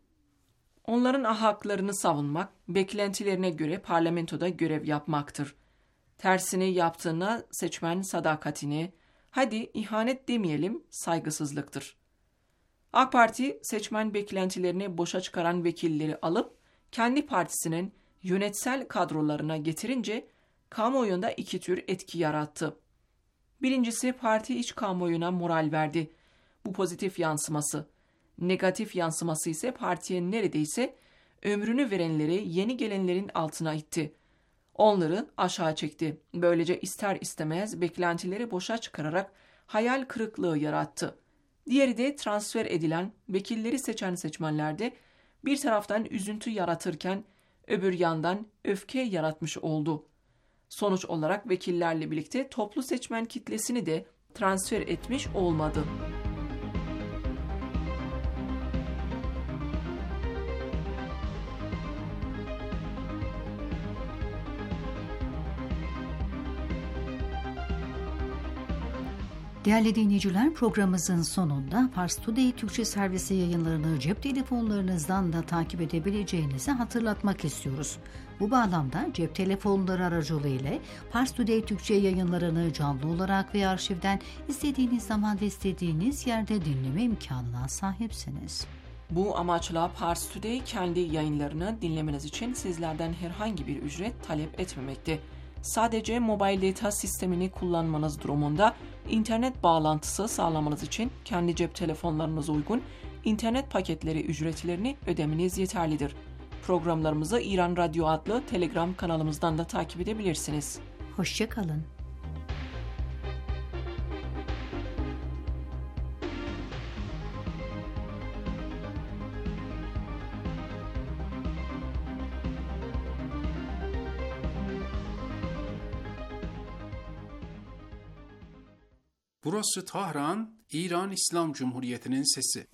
onların haklarını savunmak, beklentilerine göre parlamentoda görev yapmaktır. Tersini yaptığına seçmen sadakatini, hadi ihanet demeyelim, saygısızlıktır. AK Parti seçmen beklentilerini boşa çıkaran vekilleri alıp kendi partisinin yönetsel kadrolarına getirince kamuoyunda iki tür etki yarattı. Birincisi parti iç kamuoyuna moral verdi. Bu pozitif yansıması. Negatif yansıması ise partiye neredeyse ömrünü verenleri yeni gelenlerin altına itti. Onları aşağı çekti. Böylece ister istemez beklentileri boşa çıkararak hayal kırıklığı yarattı. Diğeri de transfer edilen vekilleri seçen seçmenlerde bir taraftan üzüntü yaratırken öbür yandan öfke yaratmış oldu. Sonuç olarak vekillerle birlikte toplu seçmen kitlesini de transfer etmiş olmadı. Değerli dinleyiciler, programımızın sonunda Pars Today Türkçe servisi yayınlarını cep telefonlarınızdan da takip edebileceğinizi hatırlatmak istiyoruz. Bu bağlamda cep telefonları aracılığıyla Pars Today Türkçe yayınlarını canlı olarak ve arşivden istediğiniz zaman ve istediğiniz yerde dinleme imkanına sahipsiniz. Bu amaçla Pars Today kendi yayınlarını dinlemeniz için sizlerden herhangi bir ücret talep etmemekte. Sadece mobil data sistemini kullanmanız durumunda internet bağlantısı sağlamanız için kendi cep telefonlarınıza uygun internet paketleri ücretlerini ödemeniz yeterlidir. Programlarımızı İran Radyo adlı Telegram kanalımızdan da takip edebilirsiniz. Hoşça kalın. Burası Tahran, İran İslam Cumhuriyeti'nin sesi.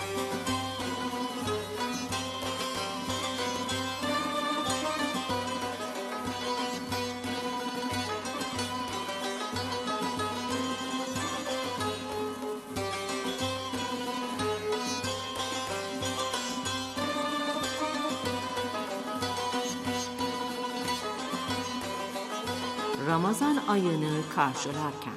Ramazan ayını karşılarken.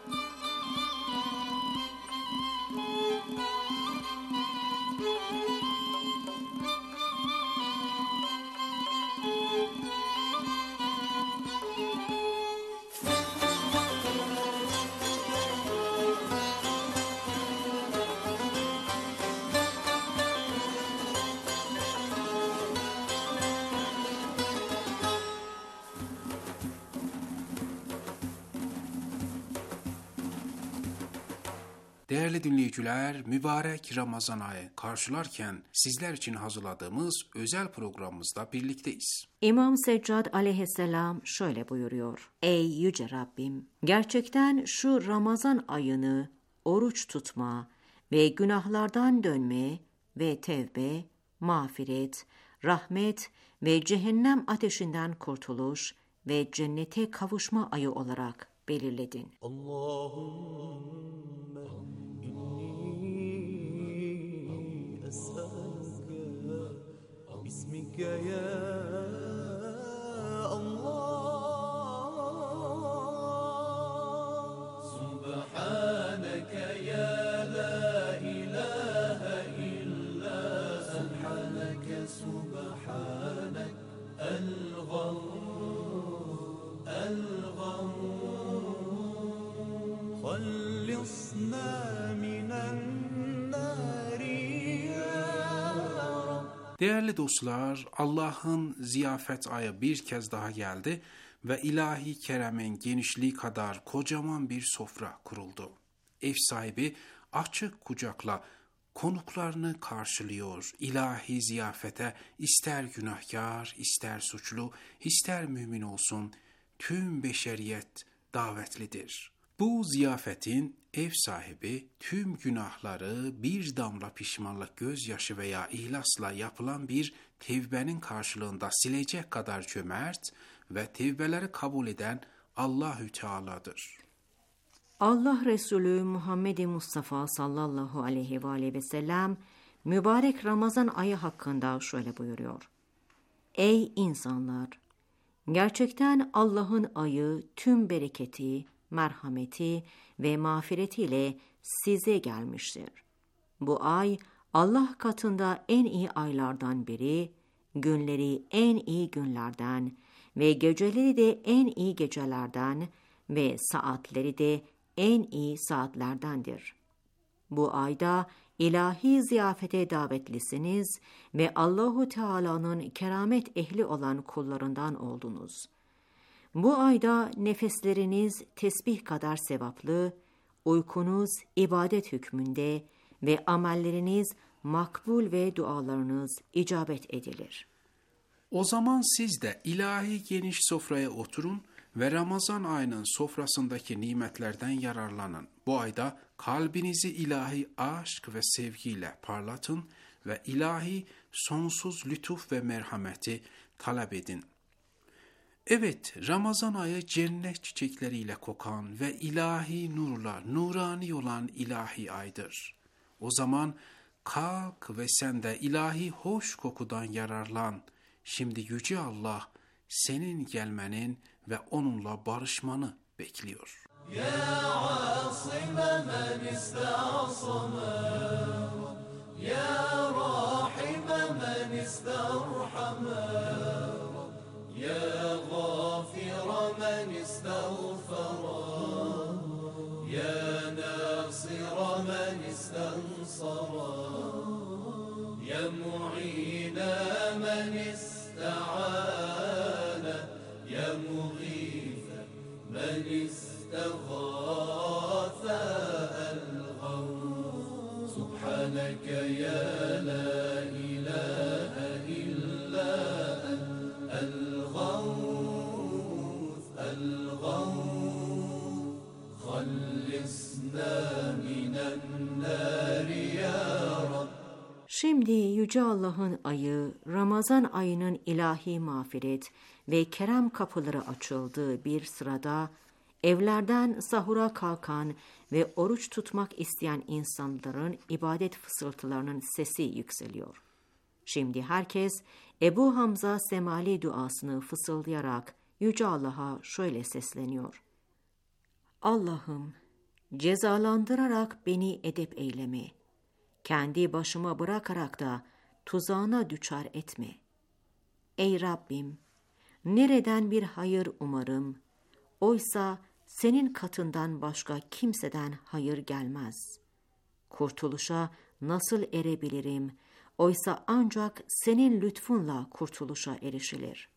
Değerli dinleyiciler, mübarek Ramazan ayı karşılarken sizler için hazırladığımız özel programımızda birlikteyiz. İmam Seccad aleyhisselam şöyle buyuruyor: Ey yüce Rabbim! Gerçekten şu Ramazan ayını oruç tutma ve günahlardan dönme ve tevbe, mağfiret, rahmet ve cehennem ateşinden kurtuluş ve cennete kavuşma ayı olarak belirledin. Allahümme inni es'eluke bismike ya Allah Değerli dostlar, Allah'ın ziyafet ayı bir kez daha geldi ve ilahi keremin genişliği kadar kocaman bir sofra kuruldu. Ev sahibi açık kucakla konuklarını karşılıyor. İlahi ziyafete ister günahkar, ister suçlu, ister mümin olsun tüm beşeriyet davetlidir. Bu ziyafetin ev sahibi tüm günahları bir damla pişmanlık, gözyaşı veya ihlasla yapılan bir tevbenin karşılığında silecek kadar cömert ve tevbeleri kabul eden Allahü Teala'dır. Allah Resulü Muhammed Mustafa sallallahu aleyhi ve sellem mübarek Ramazan ayı hakkında şöyle buyuruyor. Ey insanlar! Gerçekten Allah'ın ayı tüm bereketi, merhameti ve mağfiretiyle size gelmiştir. Bu ay Allah katında en iyi aylardan biri, günleri en iyi günlerden ve geceleri de en iyi gecelerden ve saatleri de en iyi saatlerdendir. Bu ayda ilahi ziyafete davetlisiniz ve Allahu Teala'nın keramet ehli olan kullarından oldunuz. Bu ayda nefesleriniz tesbih kadar sevaplı, uykunuz ibadet hükmünde ve amelleriniz makbul ve dualarınız icabet edilir. O zaman siz de ilahi geniş sofraya oturun ve Ramazan ayının sofrasındaki nimetlerden yararlanın. Bu ayda kalbinizi ilahi aşk ve sevgiyle parlatın ve ilahi sonsuz lütuf ve merhameti talep edin. Evet, Ramazan ayı cennet çiçekleriyle kokan ve ilahi nurla nurani olan ilahi aydır. O zaman kalk ve sen de ilahi hoş kokudan yararlan. Şimdi Yüce Allah senin gelmenin ve onunla barışmanı bekliyor. Ya asime men ista'asama, ya rahime men istarhama, ya gafira men istağfara, ya nasira men istansara, ya mu'ina men ista'ana, ya mughitha men istaghatha al-ghawth. Subhaneke ya la ilahe illa al-ghawth, al-ghawth. Khallisna minen nari ya Rab. Şimdi Yüce Allah'ın ayı, Ramazan ayının ilahi mağfiret ve kerem kapıları açıldığı bir sırada, evlerden sahura kalkan ve oruç tutmak isteyen insanların ibadet fısıltılarının sesi yükseliyor. Şimdi herkes Ebu Hamza Semali duasını fısıldayarak Yüce Allah'a şöyle sesleniyor. Allah'ım, cezalandırarak beni edep eyleme. Kendi başıma bırakarak da tuzağına düçar etme. Ey Rabbim, nereden bir hayır umarım, oysa senin katından başka kimseden hayır gelmez. Kurtuluşa nasıl erebilirim, oysa ancak senin lütfunla kurtuluşa erişilir.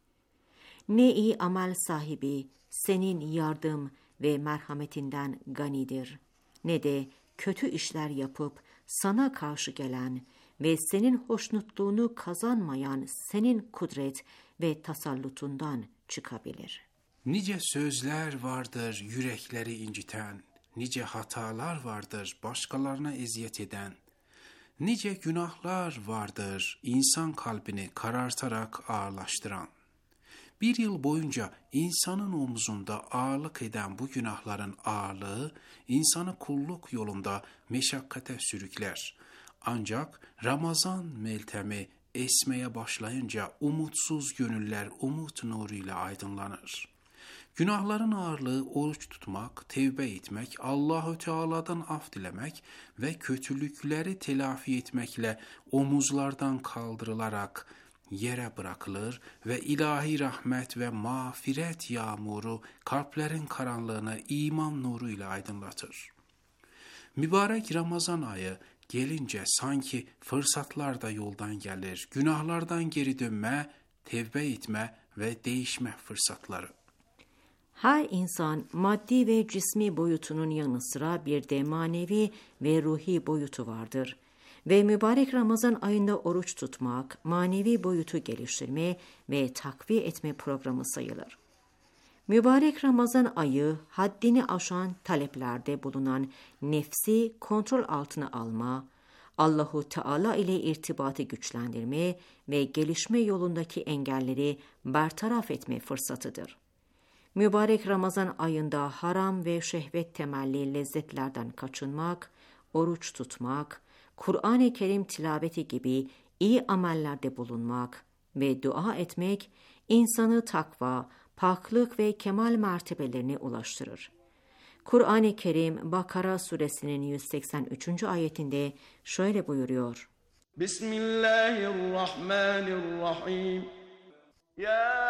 Ne iyi amel sahibi senin yardım ve merhametinden ganidir, ne de kötü işler yapıp sana karşı gelen ve senin hoşnutluğunu kazanmayan senin kudret ve tasallutundan çıkabilir. Nice sözler vardır yürekleri inciten, nice hatalar vardır başkalarına eziyet eden, nice günahlar vardır insan kalbini karartarak ağırlaştıran. Bir yıl boyunca insanın omzunda ağırlık eden bu günahların ağırlığı, insanı kulluk yolunda meşakkate sürükler. Ancak Ramazan meltemi esmeye başlayınca umutsuz gönüller umut nuruyla aydınlanır. Günahların ağırlığı oruç tutmak, tevbe etmek, Allahü Teala'dan af dilemek ve kötülükleri telafi etmekle omuzlardan kaldırılarak yere bırakılır ve ilahi rahmet ve mağfiret yağmuru kalplerin karanlığını iman nuruyla aydınlatır. Mübarek Ramazan ayı gelince sanki fırsatlar da yoldan gelir, günahlardan geri dönme, tevbe etme ve değişme fırsatları. Her insan maddi ve cismi boyutunun yanı sıra bir de manevi ve ruhi boyutu vardır. Ve mübarek Ramazan ayında oruç tutmak, manevi boyutu geliştirme ve takviye etme programı sayılır. Mübarek Ramazan ayı, haddini aşan taleplerde bulunan nefsi kontrol altına alma, Allahu Teala ile irtibatı güçlendirme ve gelişme yolundaki engelleri bertaraf etme fırsatıdır. Mübarek Ramazan ayında haram ve şehvet temelli lezzetlerden kaçınmak, oruç tutmak, Kur'an-ı Kerim tilaveti gibi iyi amellerde bulunmak ve dua etmek, insanı takva, paklık ve kemal mertebelerine ulaştırır. Kur'an-ı Kerim Bakara suresinin 183. ayetinde şöyle buyuruyor. Bismillahirrahmanirrahim. Ya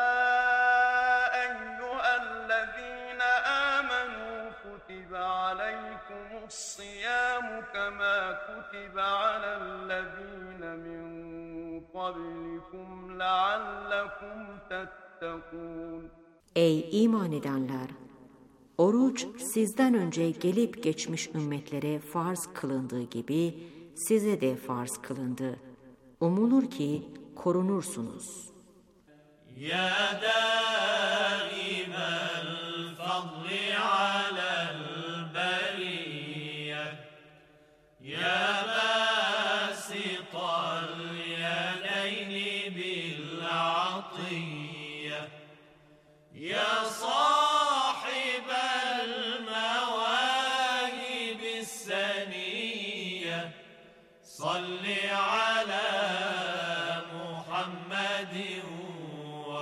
eyyühellezine amenu kutibe aleykumus-siyamu kema kutibe alellezine min qablikum leallekum tettekûn. Ey iman edenler! Oruç sizden önce gelip geçmiş ümmetlere farz kılındığı gibi size de farz kılındı. Umulur ki korunursunuz. Ya dâimel fadli alel beriyye ya bâsital yedeyni bil atiyye ya salli ala Muhammedin ve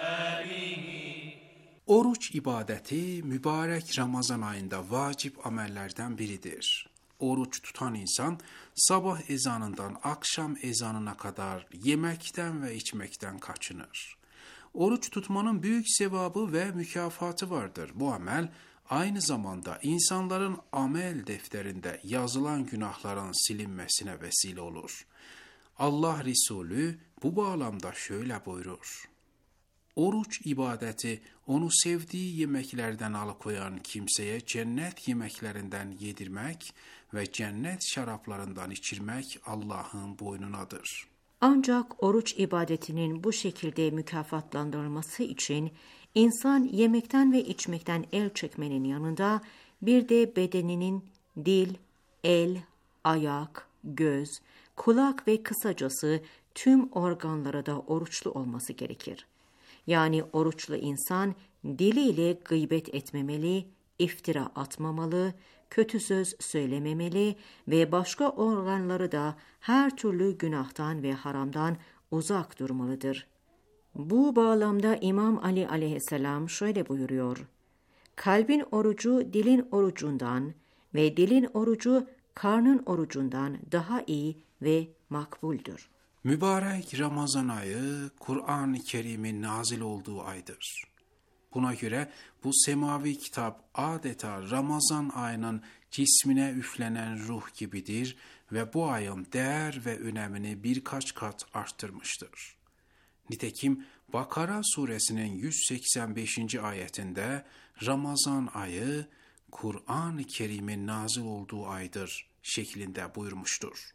alihi. Oruç ibadeti mübarek Ramazan ayında vacip amellerden biridir. Oruç tutan insan sabah ezanından akşam ezanına kadar yemekten ve içmekten kaçınır. Oruç tutmanın büyük sevabı ve mükafatı vardır. Bu amel aynı zamanda insanların amel defterinde yazılan günahların silinmesine vesile olur. Allah Resulü bu bağlamda şöyle buyurur. Oruç ibadeti onu sevdiği yemeklerden alıkoyan kimseye cennet yemeklerinden yedirmek ve cennet şaraplarından içirmek Allah'ın boynunadır. Ancak oruç ibadetinin bu şekilde mükafatlandırılması için İnsan yemekten ve içmekten el çekmenin yanında bir de bedeninin dil, el, ayak, göz, kulak ve kısacası tüm organlara da oruçlu olması gerekir. Yani oruçlu insan diliyle gıybet etmemeli, iftira atmamalı, kötü söz söylememeli ve başka organları da her türlü günahtan ve haramdan uzak durmalıdır. Bu bağlamda İmam Ali aleyhisselam şöyle buyuruyor. Kalbin orucu dilin orucundan ve dilin orucu karnın orucundan daha iyi ve makbuldür. Mübarek Ramazan ayı Kur'an-ı Kerim'in nazil olduğu aydır. Buna göre bu semavi kitap adeta Ramazan ayının cismine üflenen ruh gibidir ve bu ayın değer ve önemini birkaç kat arttırmıştır. Nitekim Bakara suresinin 185. ayetinde Ramazan ayı Kur'an-ı Kerim'in nazil olduğu aydır şeklinde buyurmuştur.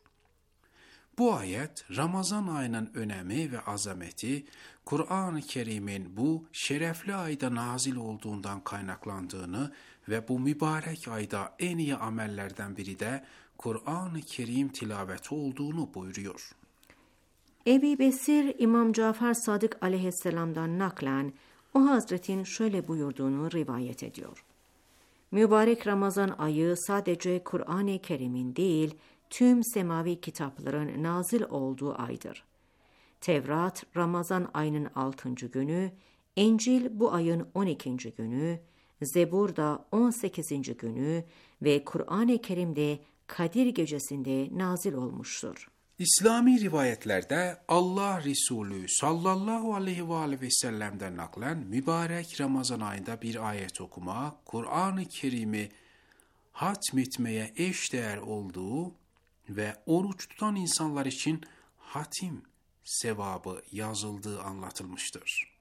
Bu ayet Ramazan ayının önemi ve azameti Kur'an-ı Kerim'in bu şerefli ayda nazil olduğundan kaynaklandığını ve bu mübarek ayda en iyi amellerden biri de Kur'an-ı Kerim tilaveti olduğunu buyuruyor. Ebu Besir İmam Cafer Sadık aleyhisselamdan naklen o hazretin şöyle buyurduğunu rivayet ediyor. Mübarek Ramazan ayı sadece Kur'an-ı Kerim'in değil, tüm semavi kitapların nazil olduğu aydır. Tevrat Ramazan ayının 6. günü, İncil bu ayın 12. günü, Zebur da 18. günü ve Kur'an-ı Kerim'de Kadir gecesinde nazil olmuştur. İslami rivayetlerde Allah Resulü sallallahu aleyhi ve sellem'den naklen mübarek Ramazan ayında bir ayet okuma, Kur'an-ı Kerim'i hatmetmeye eşdeğer olduğu ve oruç tutan insanlar için hatim sevabı yazıldığı anlatılmıştır.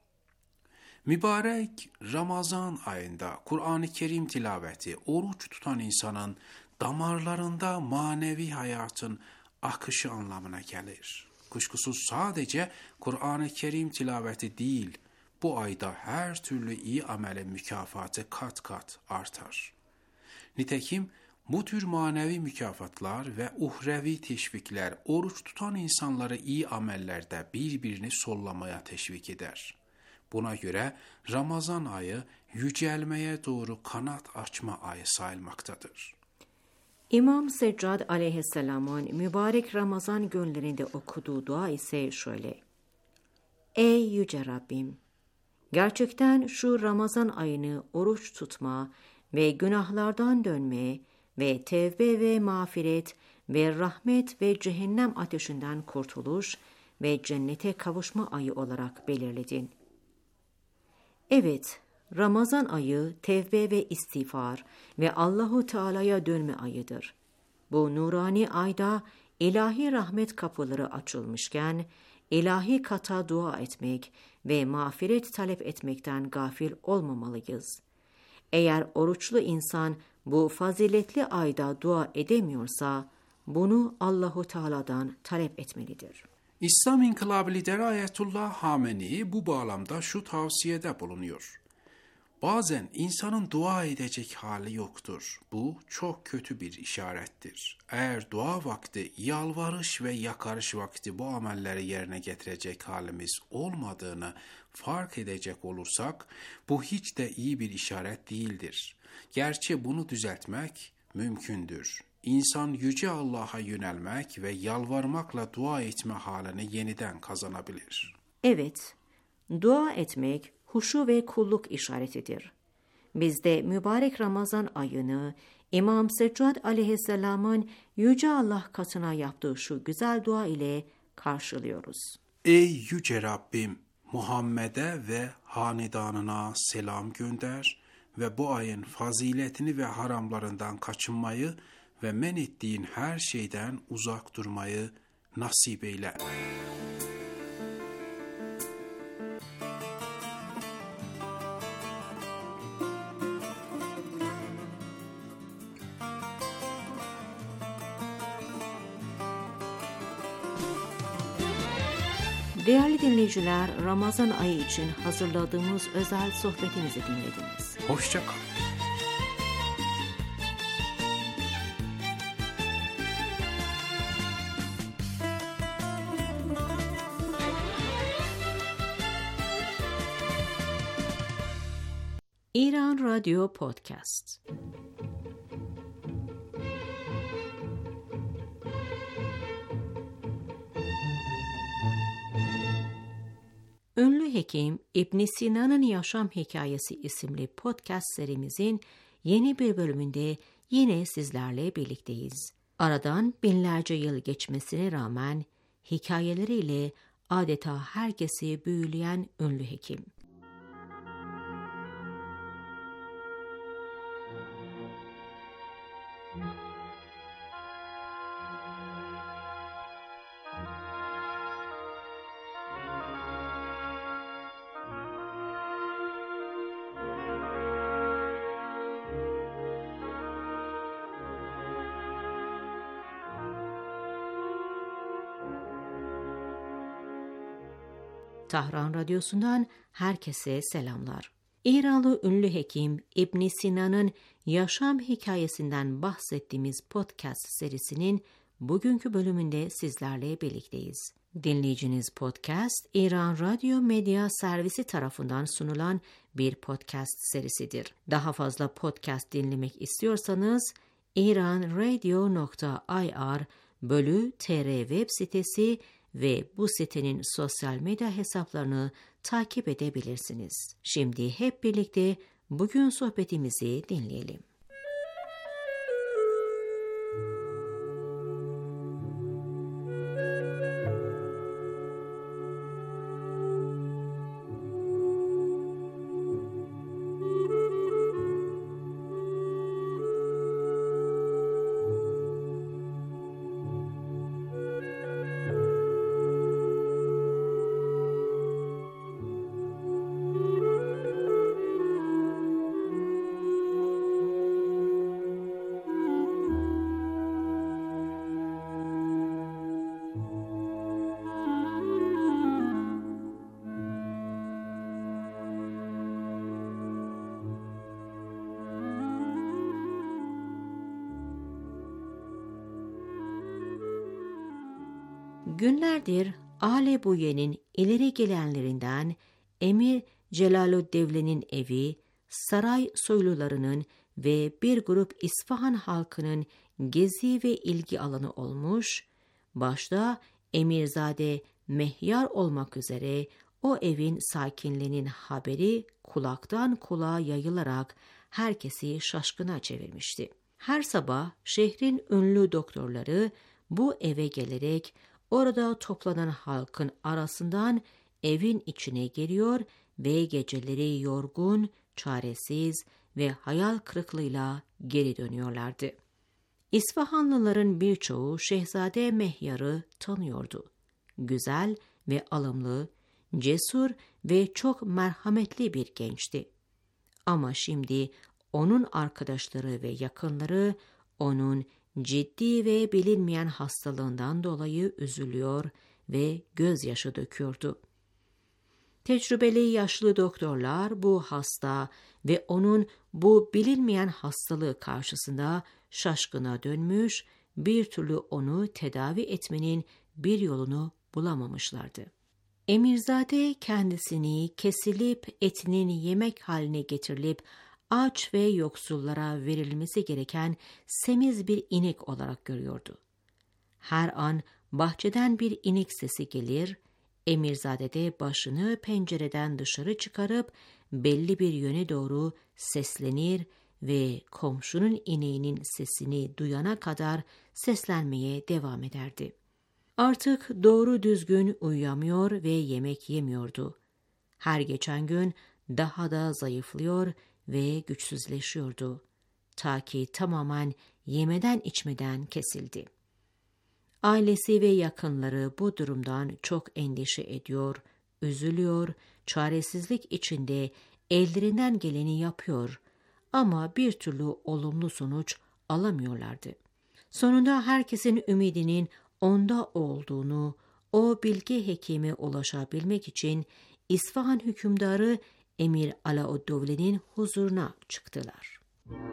Mübarek Ramazan ayında Kur'an-ı Kerim tilaveti oruç tutan insanın damarlarında manevi hayatın akışı anlamına gelir. Kuşkusuz sadece Kur'an-ı Kerim tilaveti değil, bu ayda her türlü iyi amelin mükafatı kat kat artar. Nitekim bu tür manevi mükafatlar ve uhrevi teşvikler oruç tutan insanları iyi amellerde birbirini sollamaya teşvik eder. Buna göre Ramazan ayı yücelmeye doğru kanat açma ayı sayılmaktadır. İmam Seccad aleyhisselamın mübarek Ramazan günlerinde okuduğu dua ise şöyle: Ey Yüce Rabbim! Gerçekten şu Ramazan ayını oruç tutma ve günahlardan dönme ve tevbe ve mağfiret ve rahmet ve cehennem ateşinden kurtuluş ve cennete kavuşma ayı olarak belirledin. Evet, Ramazan ayı tevbe ve istiğfar ve Allahu Teala'ya dönme ayıdır. Bu nurani ayda ilahi rahmet kapıları açılmışken, ilahi kata dua etmek ve mağfiret talep etmekten gafil olmamalıyız. Eğer oruçlu insan bu faziletli ayda dua edemiyorsa, bunu Allahu Teala'dan talep etmelidir. İslam İnkılabı lideri Ayetullah Hameni bu bağlamda şu tavsiyede bulunuyor. Bazen insanın dua edecek hali yoktur. Bu çok kötü bir işarettir. Eğer dua vakti, yalvarış ve yakarış vakti bu amelleri yerine getirecek halimiz olmadığını fark edecek olursak, bu hiç de iyi bir işaret değildir. Gerçi bunu düzeltmek mümkündür. İnsan yüce Allah'a yönelmek ve yalvarmakla dua etme halini yeniden kazanabilir. Evet, dua etmek huşu ve kulluk işaretidir. Biz de mübarek Ramazan ayını İmam Seccad aleyhisselamın Yüce Allah katına yaptığı şu güzel dua ile karşılıyoruz. Ey Yüce Rabbim! Muhammed'e ve hanedanına selam gönder ve bu ayın faziletini ve haramlarından kaçınmayı ve men ettiğin her şeyden uzak durmayı nasip eyle. Değerli dinleyiciler, Ramazan ayı için hazırladığımız özel sohbetimizi dinlediniz. Hoşça kalın. İran Radyo Podcast. Ünlü hekim İbn Sina'nın Yaşam Hikayesi isimli podcast serimizin yeni bir bölümünde yine sizlerle birlikteyiz. Aradan binlerce yıl geçmesine rağmen hikayeleriyle adeta herkesi büyüleyen ünlü hekim. Tahran Radyosu'ndan herkese selamlar. İranlı ünlü hekim İbn Sina'nın yaşam hikayesinden bahsettiğimiz podcast serisinin bugünkü bölümünde sizlerle birlikteyiz. Dinleyiciniz podcast, İran Radyo Medya Servisi tarafından sunulan bir podcast serisidir. Daha fazla podcast dinlemek istiyorsanız iranradio.ir/tr web sitesi ve bu sitenin sosyal medya hesaplarını takip edebilirsiniz. Şimdi hep birlikte bugün sohbetimizi dinleyelim. Günlerdir Aile Buye'nin ileri gelenlerinden Emir Celalüddevle'nin evi, saray soylularının ve bir grup İsfahan halkının gezi ve ilgi alanı olmuş, başta Emirzade Mehyar olmak üzere o evin sakinlerinin haberi kulaktan kulağa yayılarak herkesi şaşkına çevirmişti. Her sabah şehrin ünlü doktorları bu eve gelerek orada toplanan halkın arasından evin içine giriyor ve geceleri yorgun, çaresiz ve hayal kırıklığıyla geri dönüyorlardı. İsfahanlıların birçoğu Şehzade Mehyar'ı tanıyordu. Güzel ve alımlı, cesur ve çok merhametli bir gençti. Ama şimdi onun arkadaşları ve yakınları onun ciddi ve bilinmeyen hastalığından dolayı üzülüyor ve gözyaşı döküyordu. Tecrübeli yaşlı doktorlar bu hasta ve onun bu bilinmeyen hastalığı karşısında şaşkına dönmüş, bir türlü onu tedavi etmenin bir yolunu bulamamışlardı. Emirzade kendisini kesilip etinin yemek haline getirilip aç ve yoksullara verilmesi gereken semiz bir inek olarak görüyordu. Her an bahçeden bir inek sesi gelir, Emirzade de başını pencereden dışarı çıkarıp belli bir yöne doğru seslenir ve komşunun ineğinin sesini duyana kadar seslenmeye devam ederdi. Artık doğru düzgün uyuyamıyor ve yemek yemiyordu. Her geçen gün daha da zayıflıyor ve güçsüzleşiyordu. Ta ki tamamen yemeden içmeden kesildi. Ailesi ve yakınları bu durumdan çok endişe ediyor, üzülüyor, çaresizlik içinde ellerinden geleni yapıyor ama bir türlü olumlu sonuç alamıyorlardı. Sonunda herkesin ümidinin onda olduğunu, o bilge hekime ulaşabilmek için İsfahan hükümdarı Emir Alaeddevle'nin huzuruna çıktılar.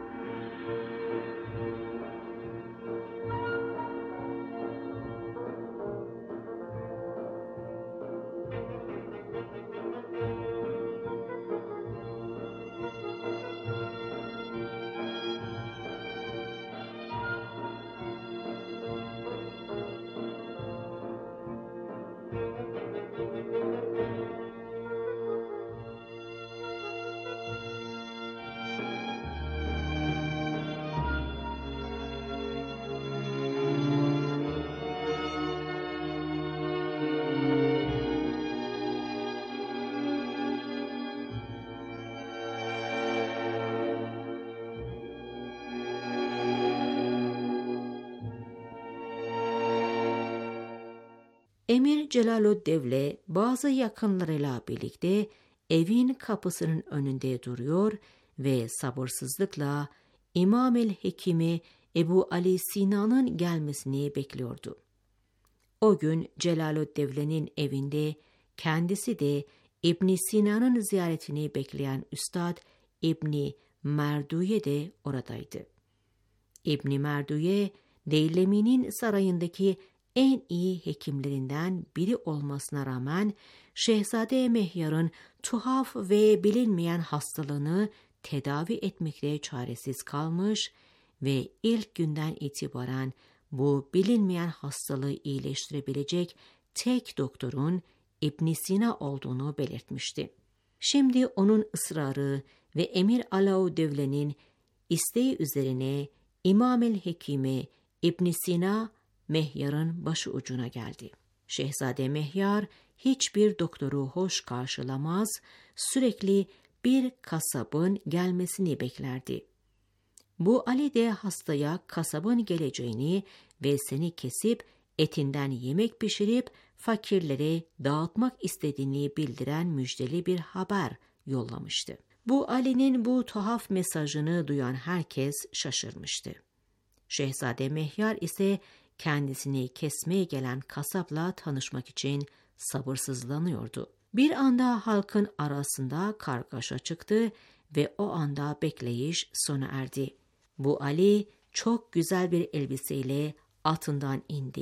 Emir Celalüddevle bazı yakınlarıyla birlikte evin kapısının önünde duruyor ve sabırsızlıkla İmam-ül Hekimi Ebu Ali Sina'nın gelmesini bekliyordu. O gün Celalüddevle'nin evinde kendisi de İbn Sina'nın ziyaretini bekleyen Üstad İbn Merduye de oradaydı. İbn Merduye, Deylemi'nin sarayındaki en iyi hekimlerinden biri olmasına rağmen Şehzade Mehyar'ın tuhaf ve bilinmeyen hastalığını tedavi etmekle çaresiz kalmış ve ilk günden itibaren bu bilinmeyen hastalığı iyileştirebilecek tek doktorun İbn Sina olduğunu belirtmişti. Şimdi onun ısrarı ve Emir Alaeddevle'nin isteği üzerine İmam-ül Hekime İbn Sina Mehyar'ın başı ucuna geldi. Şehzade Mehyar hiçbir doktoru hoş karşılamaz, sürekli bir kasabın gelmesini beklerdi. Bu Ali de hastaya kasabın geleceğini ve seni kesip etinden yemek pişirip fakirlere dağıtmak istediğini bildiren müjdeli bir haber yollamıştı. Bu Ali'nin bu tuhaf mesajını duyan herkes şaşırmıştı. Şehzade Mehyar ise kendisini kesmeye gelen kasapla tanışmak için sabırsızlanıyordu. Bir anda halkın arasında kargaşa çıktı ve o anda bekleyiş sona erdi. Bu Ali çok güzel bir elbiseyle atından indi.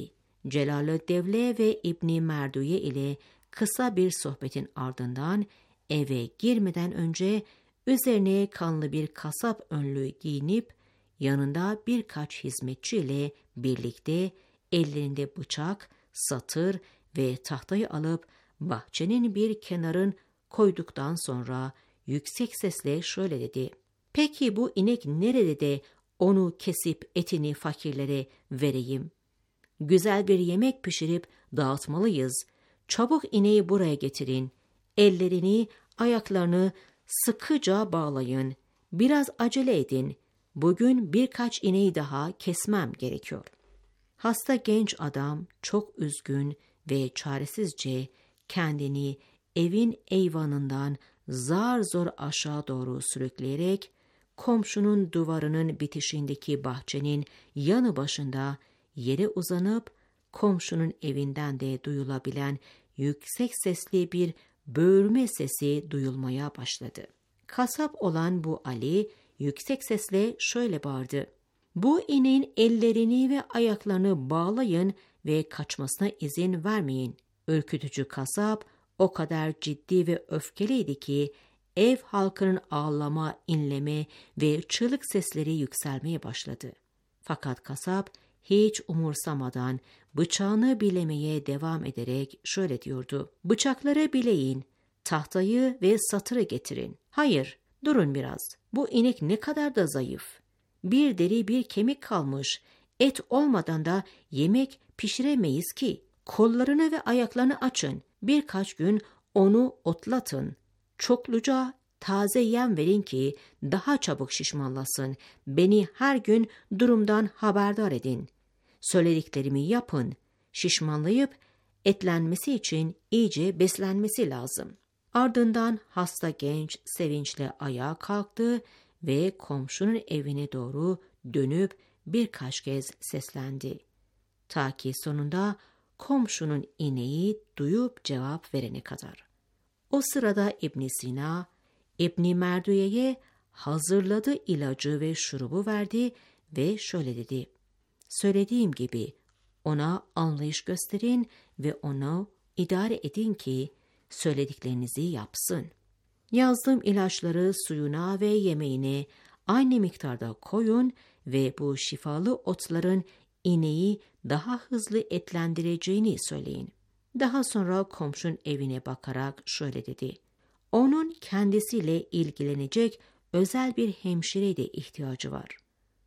Celalüddevle ve İbni Merduye ile kısa bir sohbetin ardından eve girmeden önce üzerine kanlı bir kasap önlüğü giyinip yanında birkaç hizmetçiyle birlikte ellerinde bıçak, satır ve tahtayı alıp bahçenin bir kenarın koyduktan sonra yüksek sesle şöyle dedi: "Peki bu inek nerede de onu kesip etini fakirlere vereyim? Güzel bir yemek pişirip dağıtmalıyız. Çabuk ineği buraya getirin. Ellerini, ayaklarını sıkıca bağlayın. Biraz acele edin. Bugün birkaç ineği daha kesmem gerekiyor." Hasta genç adam çok üzgün ve çaresizce kendini evin eyvanından zar zor aşağı doğru sürükleyerek komşunun duvarının bitişindeki bahçenin yanı başında yere uzanıp komşunun evinden de duyulabilen yüksek sesli bir böğürme sesi duyulmaya başladı. Kasap olan bu Ali yüksek sesle şöyle bağırdı: "Bu ineğin ellerini ve ayaklarını bağlayın ve kaçmasına izin vermeyin." Ürkütücü kasap o kadar ciddi ve öfkeliydi ki ev halkının ağlama, inleme ve çığlık sesleri yükselmeye başladı. Fakat kasap hiç umursamadan bıçağını bilemeye devam ederek şöyle diyordu: "Bıçakları bileyin, tahtayı ve satırı getirin. Hayır, durun biraz. Bu inek ne kadar da zayıf. Bir deri bir kemik kalmış. Et olmadan da yemek pişiremeyiz ki. Kollarını ve ayaklarını açın. Birkaç gün onu otlatın. Çokluca taze yem verin ki daha çabuk şişmanlasın. Beni her gün durumdan haberdar edin. Söylediklerimi yapın. Şişmanlayıp etlenmesi için iyice beslenmesi lazım." Ardından hasta genç sevinçle ayağa kalktı ve komşunun evine doğru dönüp birkaç kez seslendi. Ta ki sonunda komşunun ineği duyup cevap verene kadar. O sırada İbn Sina, İbni Merduye'ye hazırladığı ilacı ve şurubu verdi ve şöyle dedi: "Söylediğim gibi ona anlayış gösterin ve onu idare edin ki söylediklerinizi yapsın. Yazdığım ilaçları suyuna ve yemeğine aynı miktarda koyun ve bu şifalı otların ineği daha hızlı etlendireceğini söyleyin." Daha sonra komşunun evine bakarak şöyle dedi: "Onun kendisiyle ilgilenecek özel bir hemşireye de ihtiyacı var."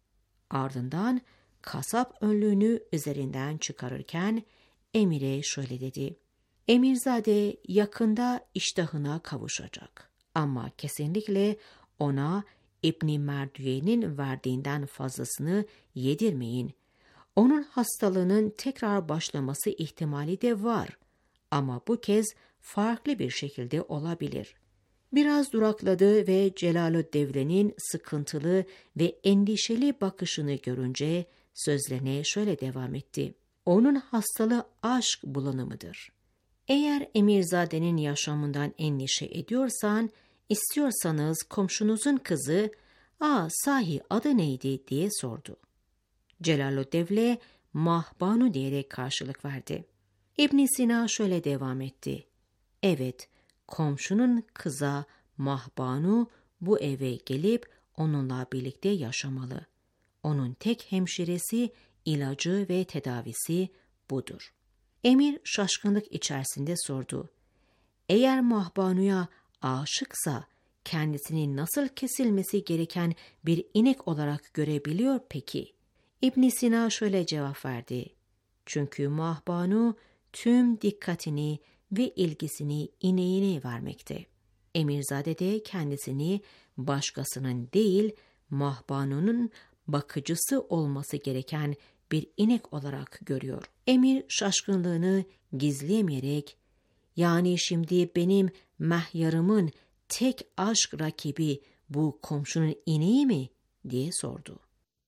Ardından kasap önlüğünü üzerinden çıkarırken emire şöyle dedi: "Emirzade yakında iştahına kavuşacak. Ama kesinlikle ona İbni Merduye'nin verdiğinden fazlasını yedirmeyin. Onun hastalığının tekrar başlaması ihtimali de var. Ama bu kez farklı bir şekilde olabilir." Biraz durakladı ve Celalüddevle'nin sıkıntılı ve endişeli bakışını görünce sözlerine şöyle devam etti: "Onun hastalığı aşk bulanımıdır. Eğer Emirzade'nin yaşamından endişe ediyorsan, istiyorsanız komşunuzun kızı, sahi adı neydi?" diye sordu. Celalüddevle Mahbanu diyerek karşılık verdi. İbn Sina şöyle devam etti: "Evet, komşunun kıza Mahbanu bu eve gelip onunla birlikte yaşamalı. Onun tek hemşiresi, ilacı ve tedavisi budur." Emir şaşkınlık içerisinde sordu: "Eğer Mahbanu'ya aşıksa kendisini nasıl kesilmesi gereken bir inek olarak görebiliyor peki?" İbn Sina şöyle cevap verdi: "Çünkü Mahbanu tüm dikkatini ve ilgisini ineğine vermekte. Emirzade de kendisini başkasının değil, Mahbanu'nun bakıcısı olması gereken bir inek olarak görüyor." Emir şaşkınlığını gizleyemeyerek, "Yani şimdi benim mehyarımın tek aşk rakibi bu komşunun ineği mi?" diye sordu.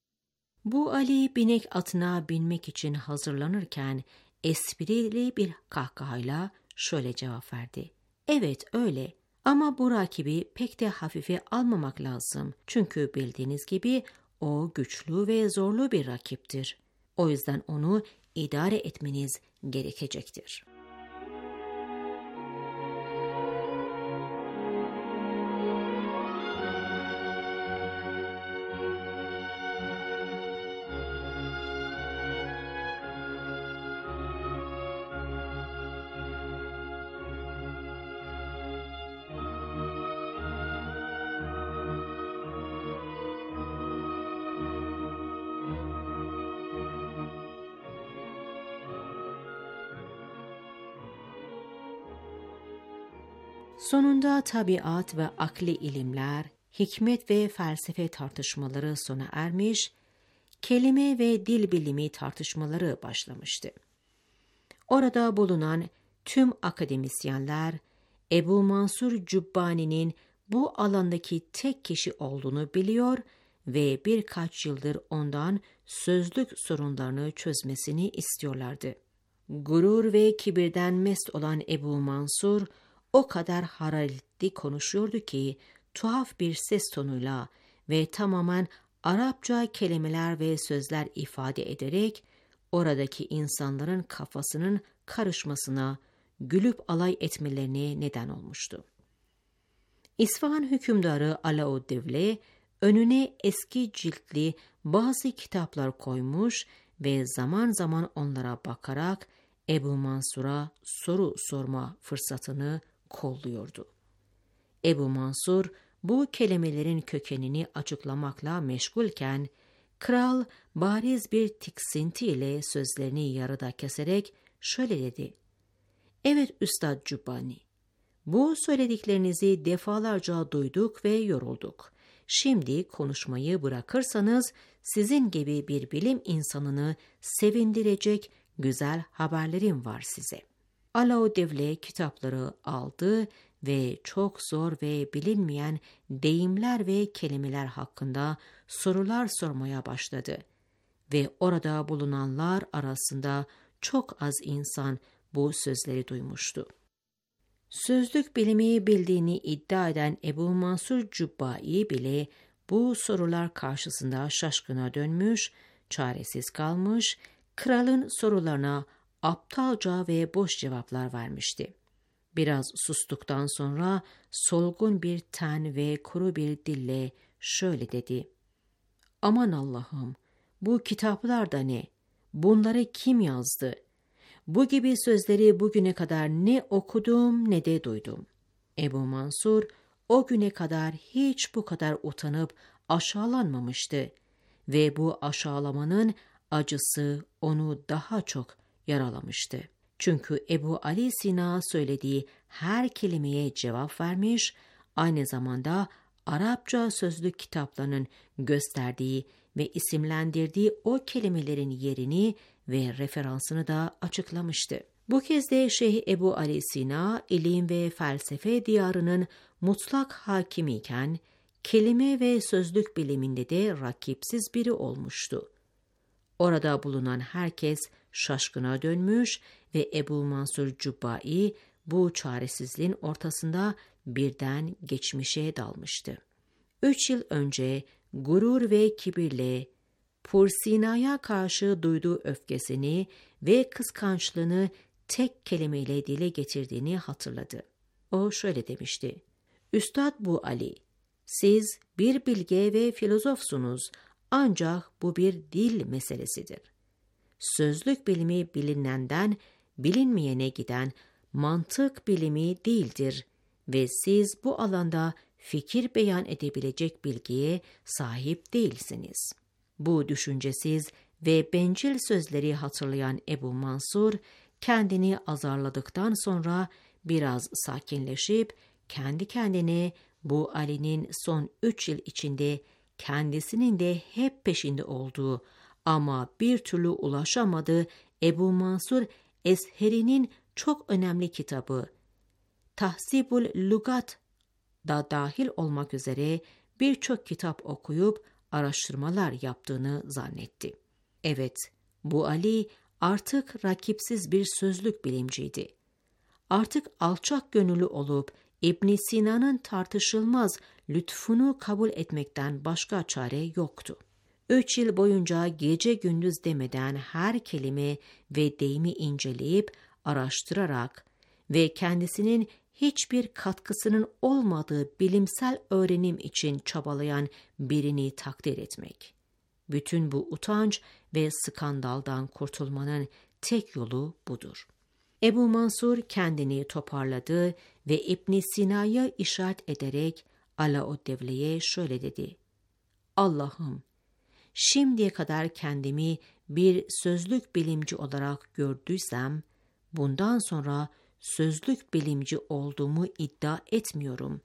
Bu Ali binek atına binmek için hazırlanırken esprili bir kahkahayla şöyle cevap verdi: "Evet öyle, ama bu rakibi pek de hafife almamak lazım. Çünkü bildiğiniz gibi o güçlü ve zorlu bir rakiptir. O yüzden onu idare etmeniz gerekecektir. Sonunda tabiat ve akli ilimler, hikmet ve felsefe tartışmaları sona ermiş, kelime ve dil bilimi tartışmaları başlamıştı. Orada bulunan tüm akademisyenler, Ebu Mansur Cübbani'nin bu alandaki tek kişi olduğunu biliyor ve birkaç yıldır ondan sözlük sorunlarını çözmesini istiyorlardı. Gurur ve kibirden mest olan Ebu Mansur, o kadar hararetli konuşuyordu ki tuhaf bir ses tonuyla ve tamamen Arapça kelimeler ve sözler ifade ederek oradaki insanların kafasının karışmasına, gülüp alay etmelerine neden olmuştu. İsfahan hükümdarı Alauddevle önüne eski ciltli bazı kitaplar koymuş ve zaman zaman onlara bakarak Ebu Mansur'a soru sorma fırsatını kolluyordu. Ebu Mansur bu kelimelerin kökenini açıklamakla meşgulken, kral bariz bir tiksintiyle sözlerini yarıda keserek şöyle dedi: "Evet Üstad Cübbani, bu söylediklerinizi defalarca duyduk ve yorulduk. Şimdi konuşmayı bırakırsanız sizin gibi bir bilim insanını sevindirecek güzel haberlerim var size." Alauddevle kitapları aldı ve çok zor ve bilinmeyen deyimler ve kelimeler hakkında sorular sormaya başladı. Ve orada bulunanlar arasında çok az insan bu sözleri duymuştu. Sözlük bilimi bildiğini iddia eden Ebu Mansur Cübbai bile bu sorular karşısında şaşkına dönmüş, çaresiz kalmış, kralın sorularına aptalca ve boş cevaplar vermişti. Biraz sustuktan sonra solgun bir ten ve kuru bir dille şöyle dedi: "Aman Allah'ım, bu kitaplar da ne? Bunları kim yazdı? Bu gibi sözleri bugüne kadar ne okudum ne de duydum." Ebu Mansur o güne kadar hiç bu kadar utanıp aşağılanmamıştı ve bu aşağılamanın acısı onu daha çok yaralamıştı. Çünkü Ebu Ali Sina söylediği her kelimeye cevap vermiş, aynı zamanda Arapça sözlük kitaplarının gösterdiği ve isimlendirdiği o kelimelerin yerini ve referansını da açıklamıştı. Bu kez de Şeyh Ebu Ali Sina, ilim ve felsefe diyarının mutlak hakimiyken, kelime ve sözlük biliminde de rakipsiz biri olmuştu. Orada bulunan herkes şaşkına dönmüş ve Ebu Mansur Cübbai bu çaresizliğin ortasında birden geçmişe dalmıştı. 3 yıl önce gurur ve kibirle Pursina'ya karşı duyduğu öfkesini ve kıskançlığını tek kelimeyle dile getirdiğini hatırladı. O şöyle demişti: "Üstad bu Ali, siz bir bilge ve filozofsunuz, ancak bu bir dil meselesidir. Sözlük bilimi bilinenden bilinmeyene giden mantık bilimi değildir ve siz bu alanda fikir beyan edebilecek bilgiye sahip değilsiniz." Bu düşüncesiz ve bencil sözleri hatırlayan Ebu Mansur, kendini azarladıktan sonra biraz sakinleşip kendi kendine bu Ali'nin son 3 yıl içinde kendisinin de hep peşinde olduğu ama bir türlü ulaşamadığı Ebu Mansur Esheri'nin çok önemli kitabı Tahzibul Lugat da dahil olmak üzere birçok kitap okuyup araştırmalar yaptığını zannetti. Evet, bu Ali artık rakipsiz bir sözlük bilimciydi. Artık alçak gönüllü olup İbn Sina'nın tartışılmaz lütfunu kabul etmekten başka çare yoktu. 3 yıl boyunca gece gündüz demeden her kelime ve deyimi inceleyip araştırarak ve kendisinin hiçbir katkısının olmadığı bilimsel öğrenim için çabalayan birini takdir etmek. Bütün bu utanç ve skandaldan kurtulmanın tek yolu budur. Ebu Mansur kendini toparladı ve İbn Sina'ya işaret ederek Alaüddevle'ye şöyle dedi: Allah'ım, şimdiye kadar kendimi bir sözlük bilimci olarak gördüysem, bundan sonra sözlük bilimci olduğumu iddia etmiyorum.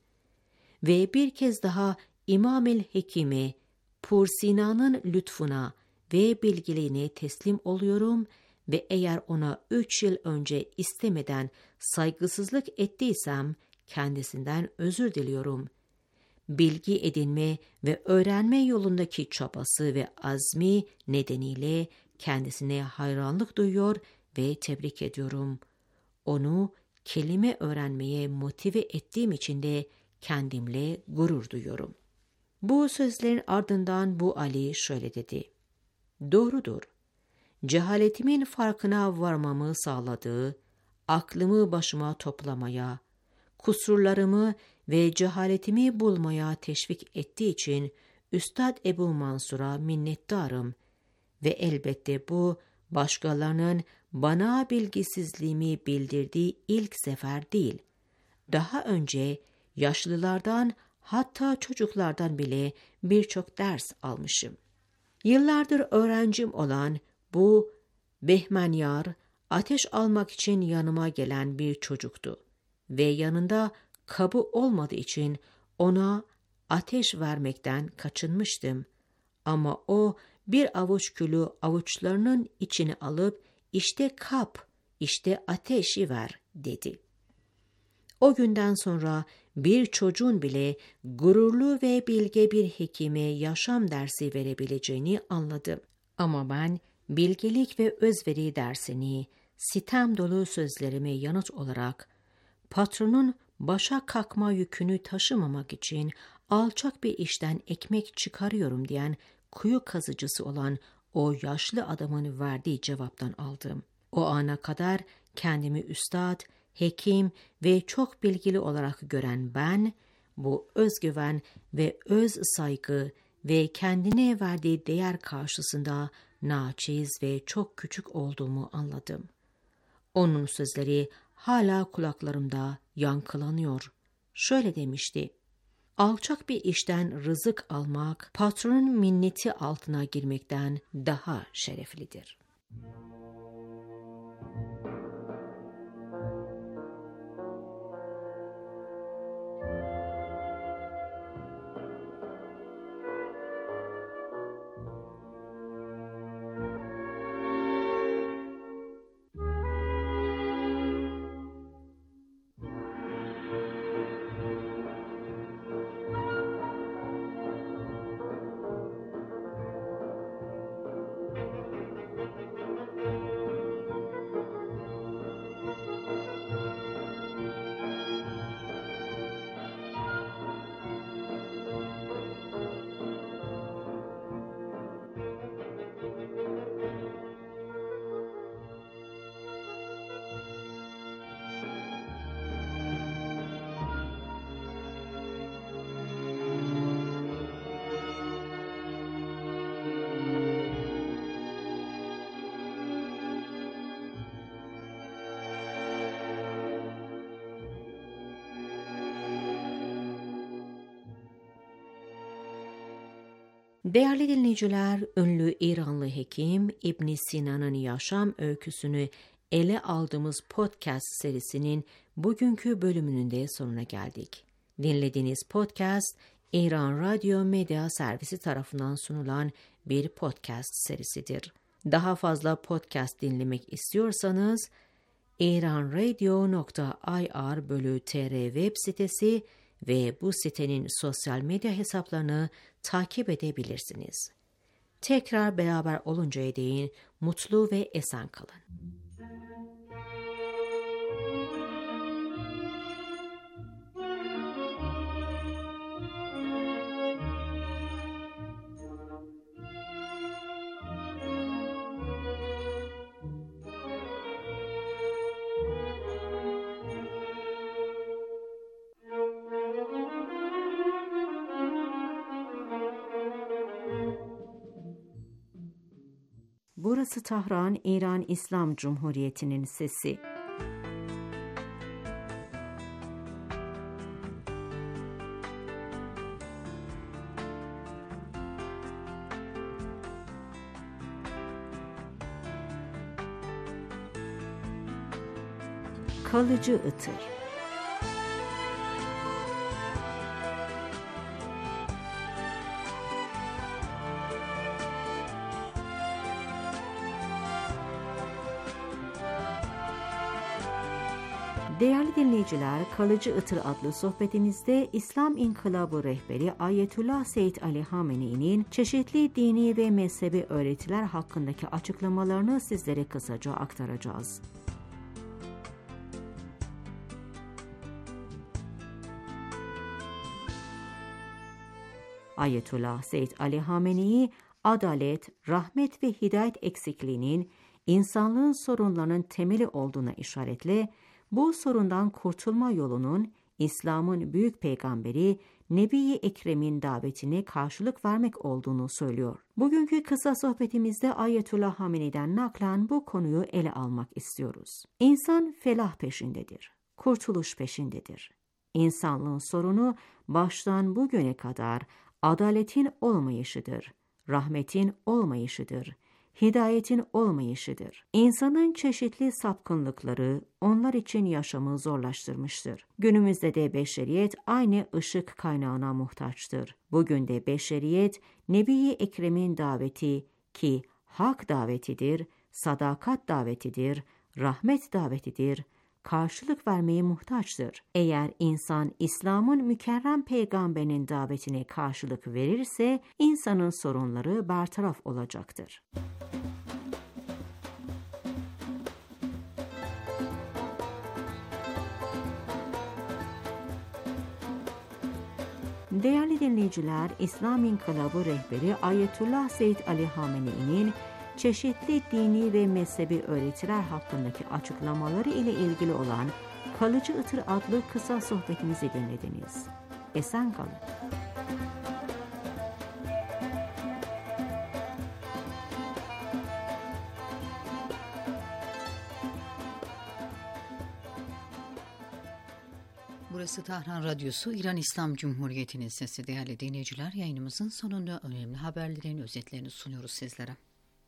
Ve bir kez daha İmam-ül Hekim'e, Pur Sina'nın lütfuna ve bilgiliğine teslim oluyorum ve eğer ona 3 yıl önce istemeden saygısızlık ettiysem kendisinden özür diliyorum. Bilgi edinme ve öğrenme yolundaki çabası ve azmi nedeniyle kendisine hayranlık duyuyor ve tebrik ediyorum. Onu kelime öğrenmeye motive ettiğim için de kendimle gurur duyuyorum. Bu sözlerin ardından bu Ali şöyle dedi: Doğrudur. Cehaletimin farkına varmamı sağladığı, aklımı başıma toplamaya, kusurlarımı ve cehaletimi bulmaya teşvik ettiği için Üstad Ebu Mansur'a minnettarım ve elbette bu başkalarının bana bilgisizliğimi bildirdiği ilk sefer değil. Daha önce yaşlılardan, hatta çocuklardan bile birçok ders almışım. Yıllardır öğrencim olan bu Behmenyar, ateş almak için yanıma gelen bir çocuktu ve yanında kabı olmadığı için ona ateş vermekten kaçınmıştım. Ama o bir avuç külü avuçlarının içine alıp işte kap, işte ateşi ver dedi. O günden sonra bir çocuğun bile gururlu ve bilge bir hekime yaşam dersi verebileceğini anladım. Ama ben bilgelik ve özveri dersini sitem dolu sözlerime yanıt olarak patronun başa kalkma yükünü taşımamak için alçak bir işten ekmek çıkarıyorum diyen kuyu kazıcısı olan o yaşlı adamın verdiği cevaptan aldım. O ana kadar kendimi üstad, hekim ve çok bilgili olarak gören ben, bu özgüven ve öz saygı ve kendine verdiği değer karşısında naçiz ve çok küçük olduğumu anladım. Onun sözleri hala kulaklarımda yankılanıyor. Şöyle demişti: Alçak bir işten rızık almak, patronun minneti altına girmekten daha şereflidir. Değerli dinleyiciler, ünlü İranlı hekim İbn Sina'nın yaşam öyküsünü ele aldığımız podcast serisinin bugünkü bölümünün de sonuna geldik. Dinlediğiniz podcast, İran Radyo Medya Servisi tarafından sunulan bir podcast serisidir. Daha fazla podcast dinlemek istiyorsanız, iranradio.ir/tr web sitesi ve bu sitenin sosyal medya hesaplarını takip edebilirsiniz. Tekrar beraber oluncaya değin mutlu ve esen kalın. Burası Tahran, İran İslam Cumhuriyeti'nin sesi. Kalıcı ıtır. Değerli dinleyiciler, Kalıcı Itır adlı sohbetimizde İslam İnkılabı rehberi Ayetullah Seyyid Ali Hamenei'nin çeşitli dini ve mezhebi öğretiler hakkındaki açıklamalarını sizlere kısaca aktaracağız. Ayetullah Seyyid Ali Hamenei, adalet, rahmet ve hidayet eksikliğinin insanlığın sorunlarının temeli olduğuna işaretle, bu sorundan kurtulma yolunun İslam'ın büyük peygamberi Nebi-i Ekrem'in davetine karşılık vermek olduğunu söylüyor. Bugünkü kısa sohbetimizde Ayetullah Hamenei'den naklen bu konuyu ele almak istiyoruz. İnsan felah peşindedir, kurtuluş peşindedir. İnsanlığın sorunu baştan bugüne kadar adaletin olmayışıdır, rahmetin olmayışıdır, hidayetin olmayışıdır. İnsanın çeşitli sapkınlıkları onlar için yaşamı zorlaştırmıştır. Günümüzde de beşeriyet aynı ışık kaynağına muhtaçtır. Bugün de beşeriyet Nebi-i Ekrem'in daveti ki hak davetidir, sadakat davetidir, rahmet davetidir, karşılık vermeye muhtaçtır. Eğer insan İslam'ın mükerrem peygamberinin davetine karşılık verirse insanın sorunları bertaraf olacaktır. Değerli dinleyiciler, İslam İnkılabı rehberi Ayetullah Seyyid Ali Hamenei'nin çeşitli dini ve mezhebi öğretiler hakkındaki açıklamaları ile ilgili olan Kalıcı Itır adlı kısa sohbetimizi dinlediniz. Esen kalın. Burası Tahran Radyosu, İran İslam Cumhuriyeti'nin sesi. Değerli dinleyiciler, yayınımızın sonunda önemli haberlerin özetlerini sunuyoruz sizlere.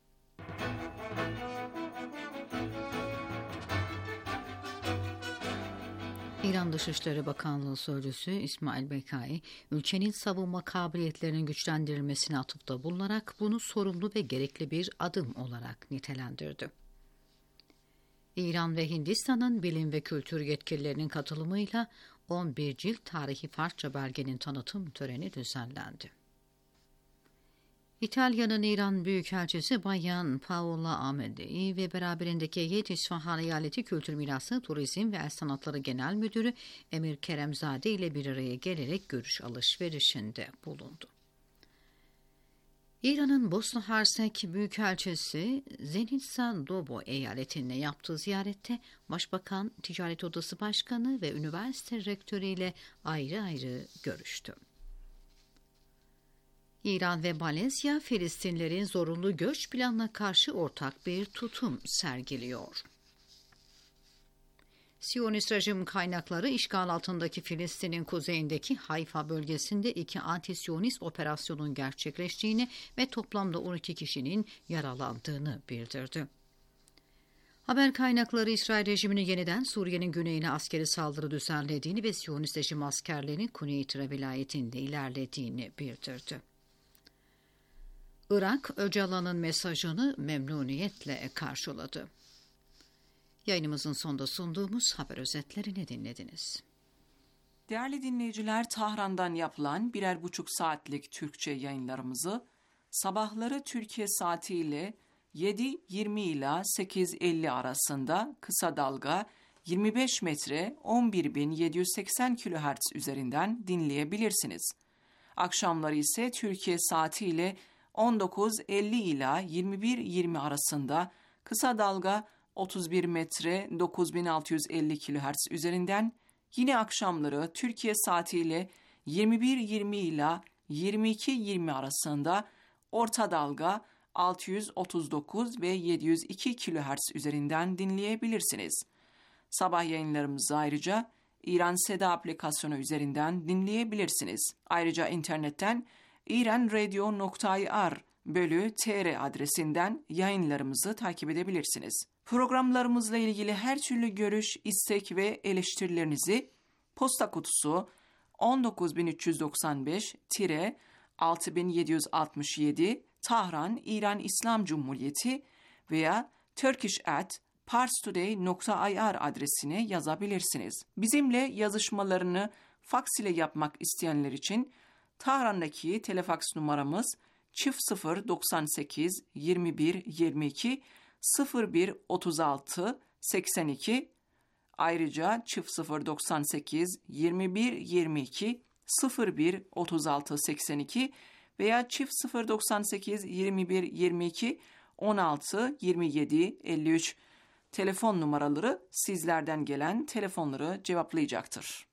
İran Dışişleri Bakanlığı Sözcüsü İsmail Bekai, ülkenin savunma kabiliyetlerinin güçlendirilmesine atıfta bulunarak bunu sorumlu ve gerekli bir adım olarak nitelendirdi. İran ve Hindistan'ın bilim ve kültür yetkililerinin katılımıyla 11 cilt tarihi Farsça belgenin tanıtım töreni düzenlendi. İtalya'nın İran Büyükelçisi Bayan Paola Amedei ve beraberindeki Heyet İsfahan Eyaleti Kültür Mirası, Turizm ve El Sanatları Genel Müdürü Emir Keremzade ile bir araya gelerek görüş alışverişinde bulundu. İran'ın Bosna Hersek Büyükelçisi Zenica Dobo eyaletine yaptığı ziyarette Başbakan, Ticaret Odası Başkanı ve üniversite rektörü ile ayrı ayrı görüştü. İran ve Malezya, Filistinlerin zorunlu göç planına karşı ortak bir tutum sergiliyor. Siyonist rejim kaynakları işgal altındaki Filistin'in kuzeyindeki Hayfa bölgesinde 2 anti-Siyonist operasyonun gerçekleştiğini ve toplamda 12 kişinin yaralandığını bildirdi. Haber kaynakları İsrail rejiminin yeniden Suriye'nin güneyine askeri saldırı düzenlediğini ve Siyonist rejim askerlerinin Kuzey Tire vilayetinde ilerlediğini bildirdi. Irak, Öcalan'ın mesajını memnuniyetle karşıladı. Yayınımızın sonunda sunduğumuz haber özetlerini dinlediniz. Değerli dinleyiciler, Tahran'dan yapılan 1,5 saatlik Türkçe yayınlarımızı sabahları Türkiye saatiyle 7.20 ila 8.50 arasında kısa dalga 25 metre 11.780 kHz üzerinden dinleyebilirsiniz. Akşamları ise Türkiye saatiyle 19.50 ila 21.20 arasında kısa dalga 31 metre 9650 kHz üzerinden, yine akşamları Türkiye saatiyle 21.20 ila 22.20 arasında orta dalga 639 ve 702 kHz üzerinden dinleyebilirsiniz. Sabah yayınlarımızı ayrıca İran Seda aplikasyonu üzerinden dinleyebilirsiniz. Ayrıca internetten iranradio.ir/tr adresinden yayınlarımızı takip edebilirsiniz. Programlarımızla ilgili her türlü görüş, istek ve eleştirilerinizi posta kutusu 19795-6767 Tahran, İran İslam Cumhuriyeti veya turkish@parstoday.ir adresine yazabilirsiniz. Bizimle yazışmalarını faks ile yapmak isteyenler için Tahran'daki telefaks numaramız 0098 21 22 01 36 82. Ayrıca 0098 21 22 01 36 82 veya 0098 21 22 16 27 53 telefon numaraları sizlerden gelen telefonları cevaplayacaktır.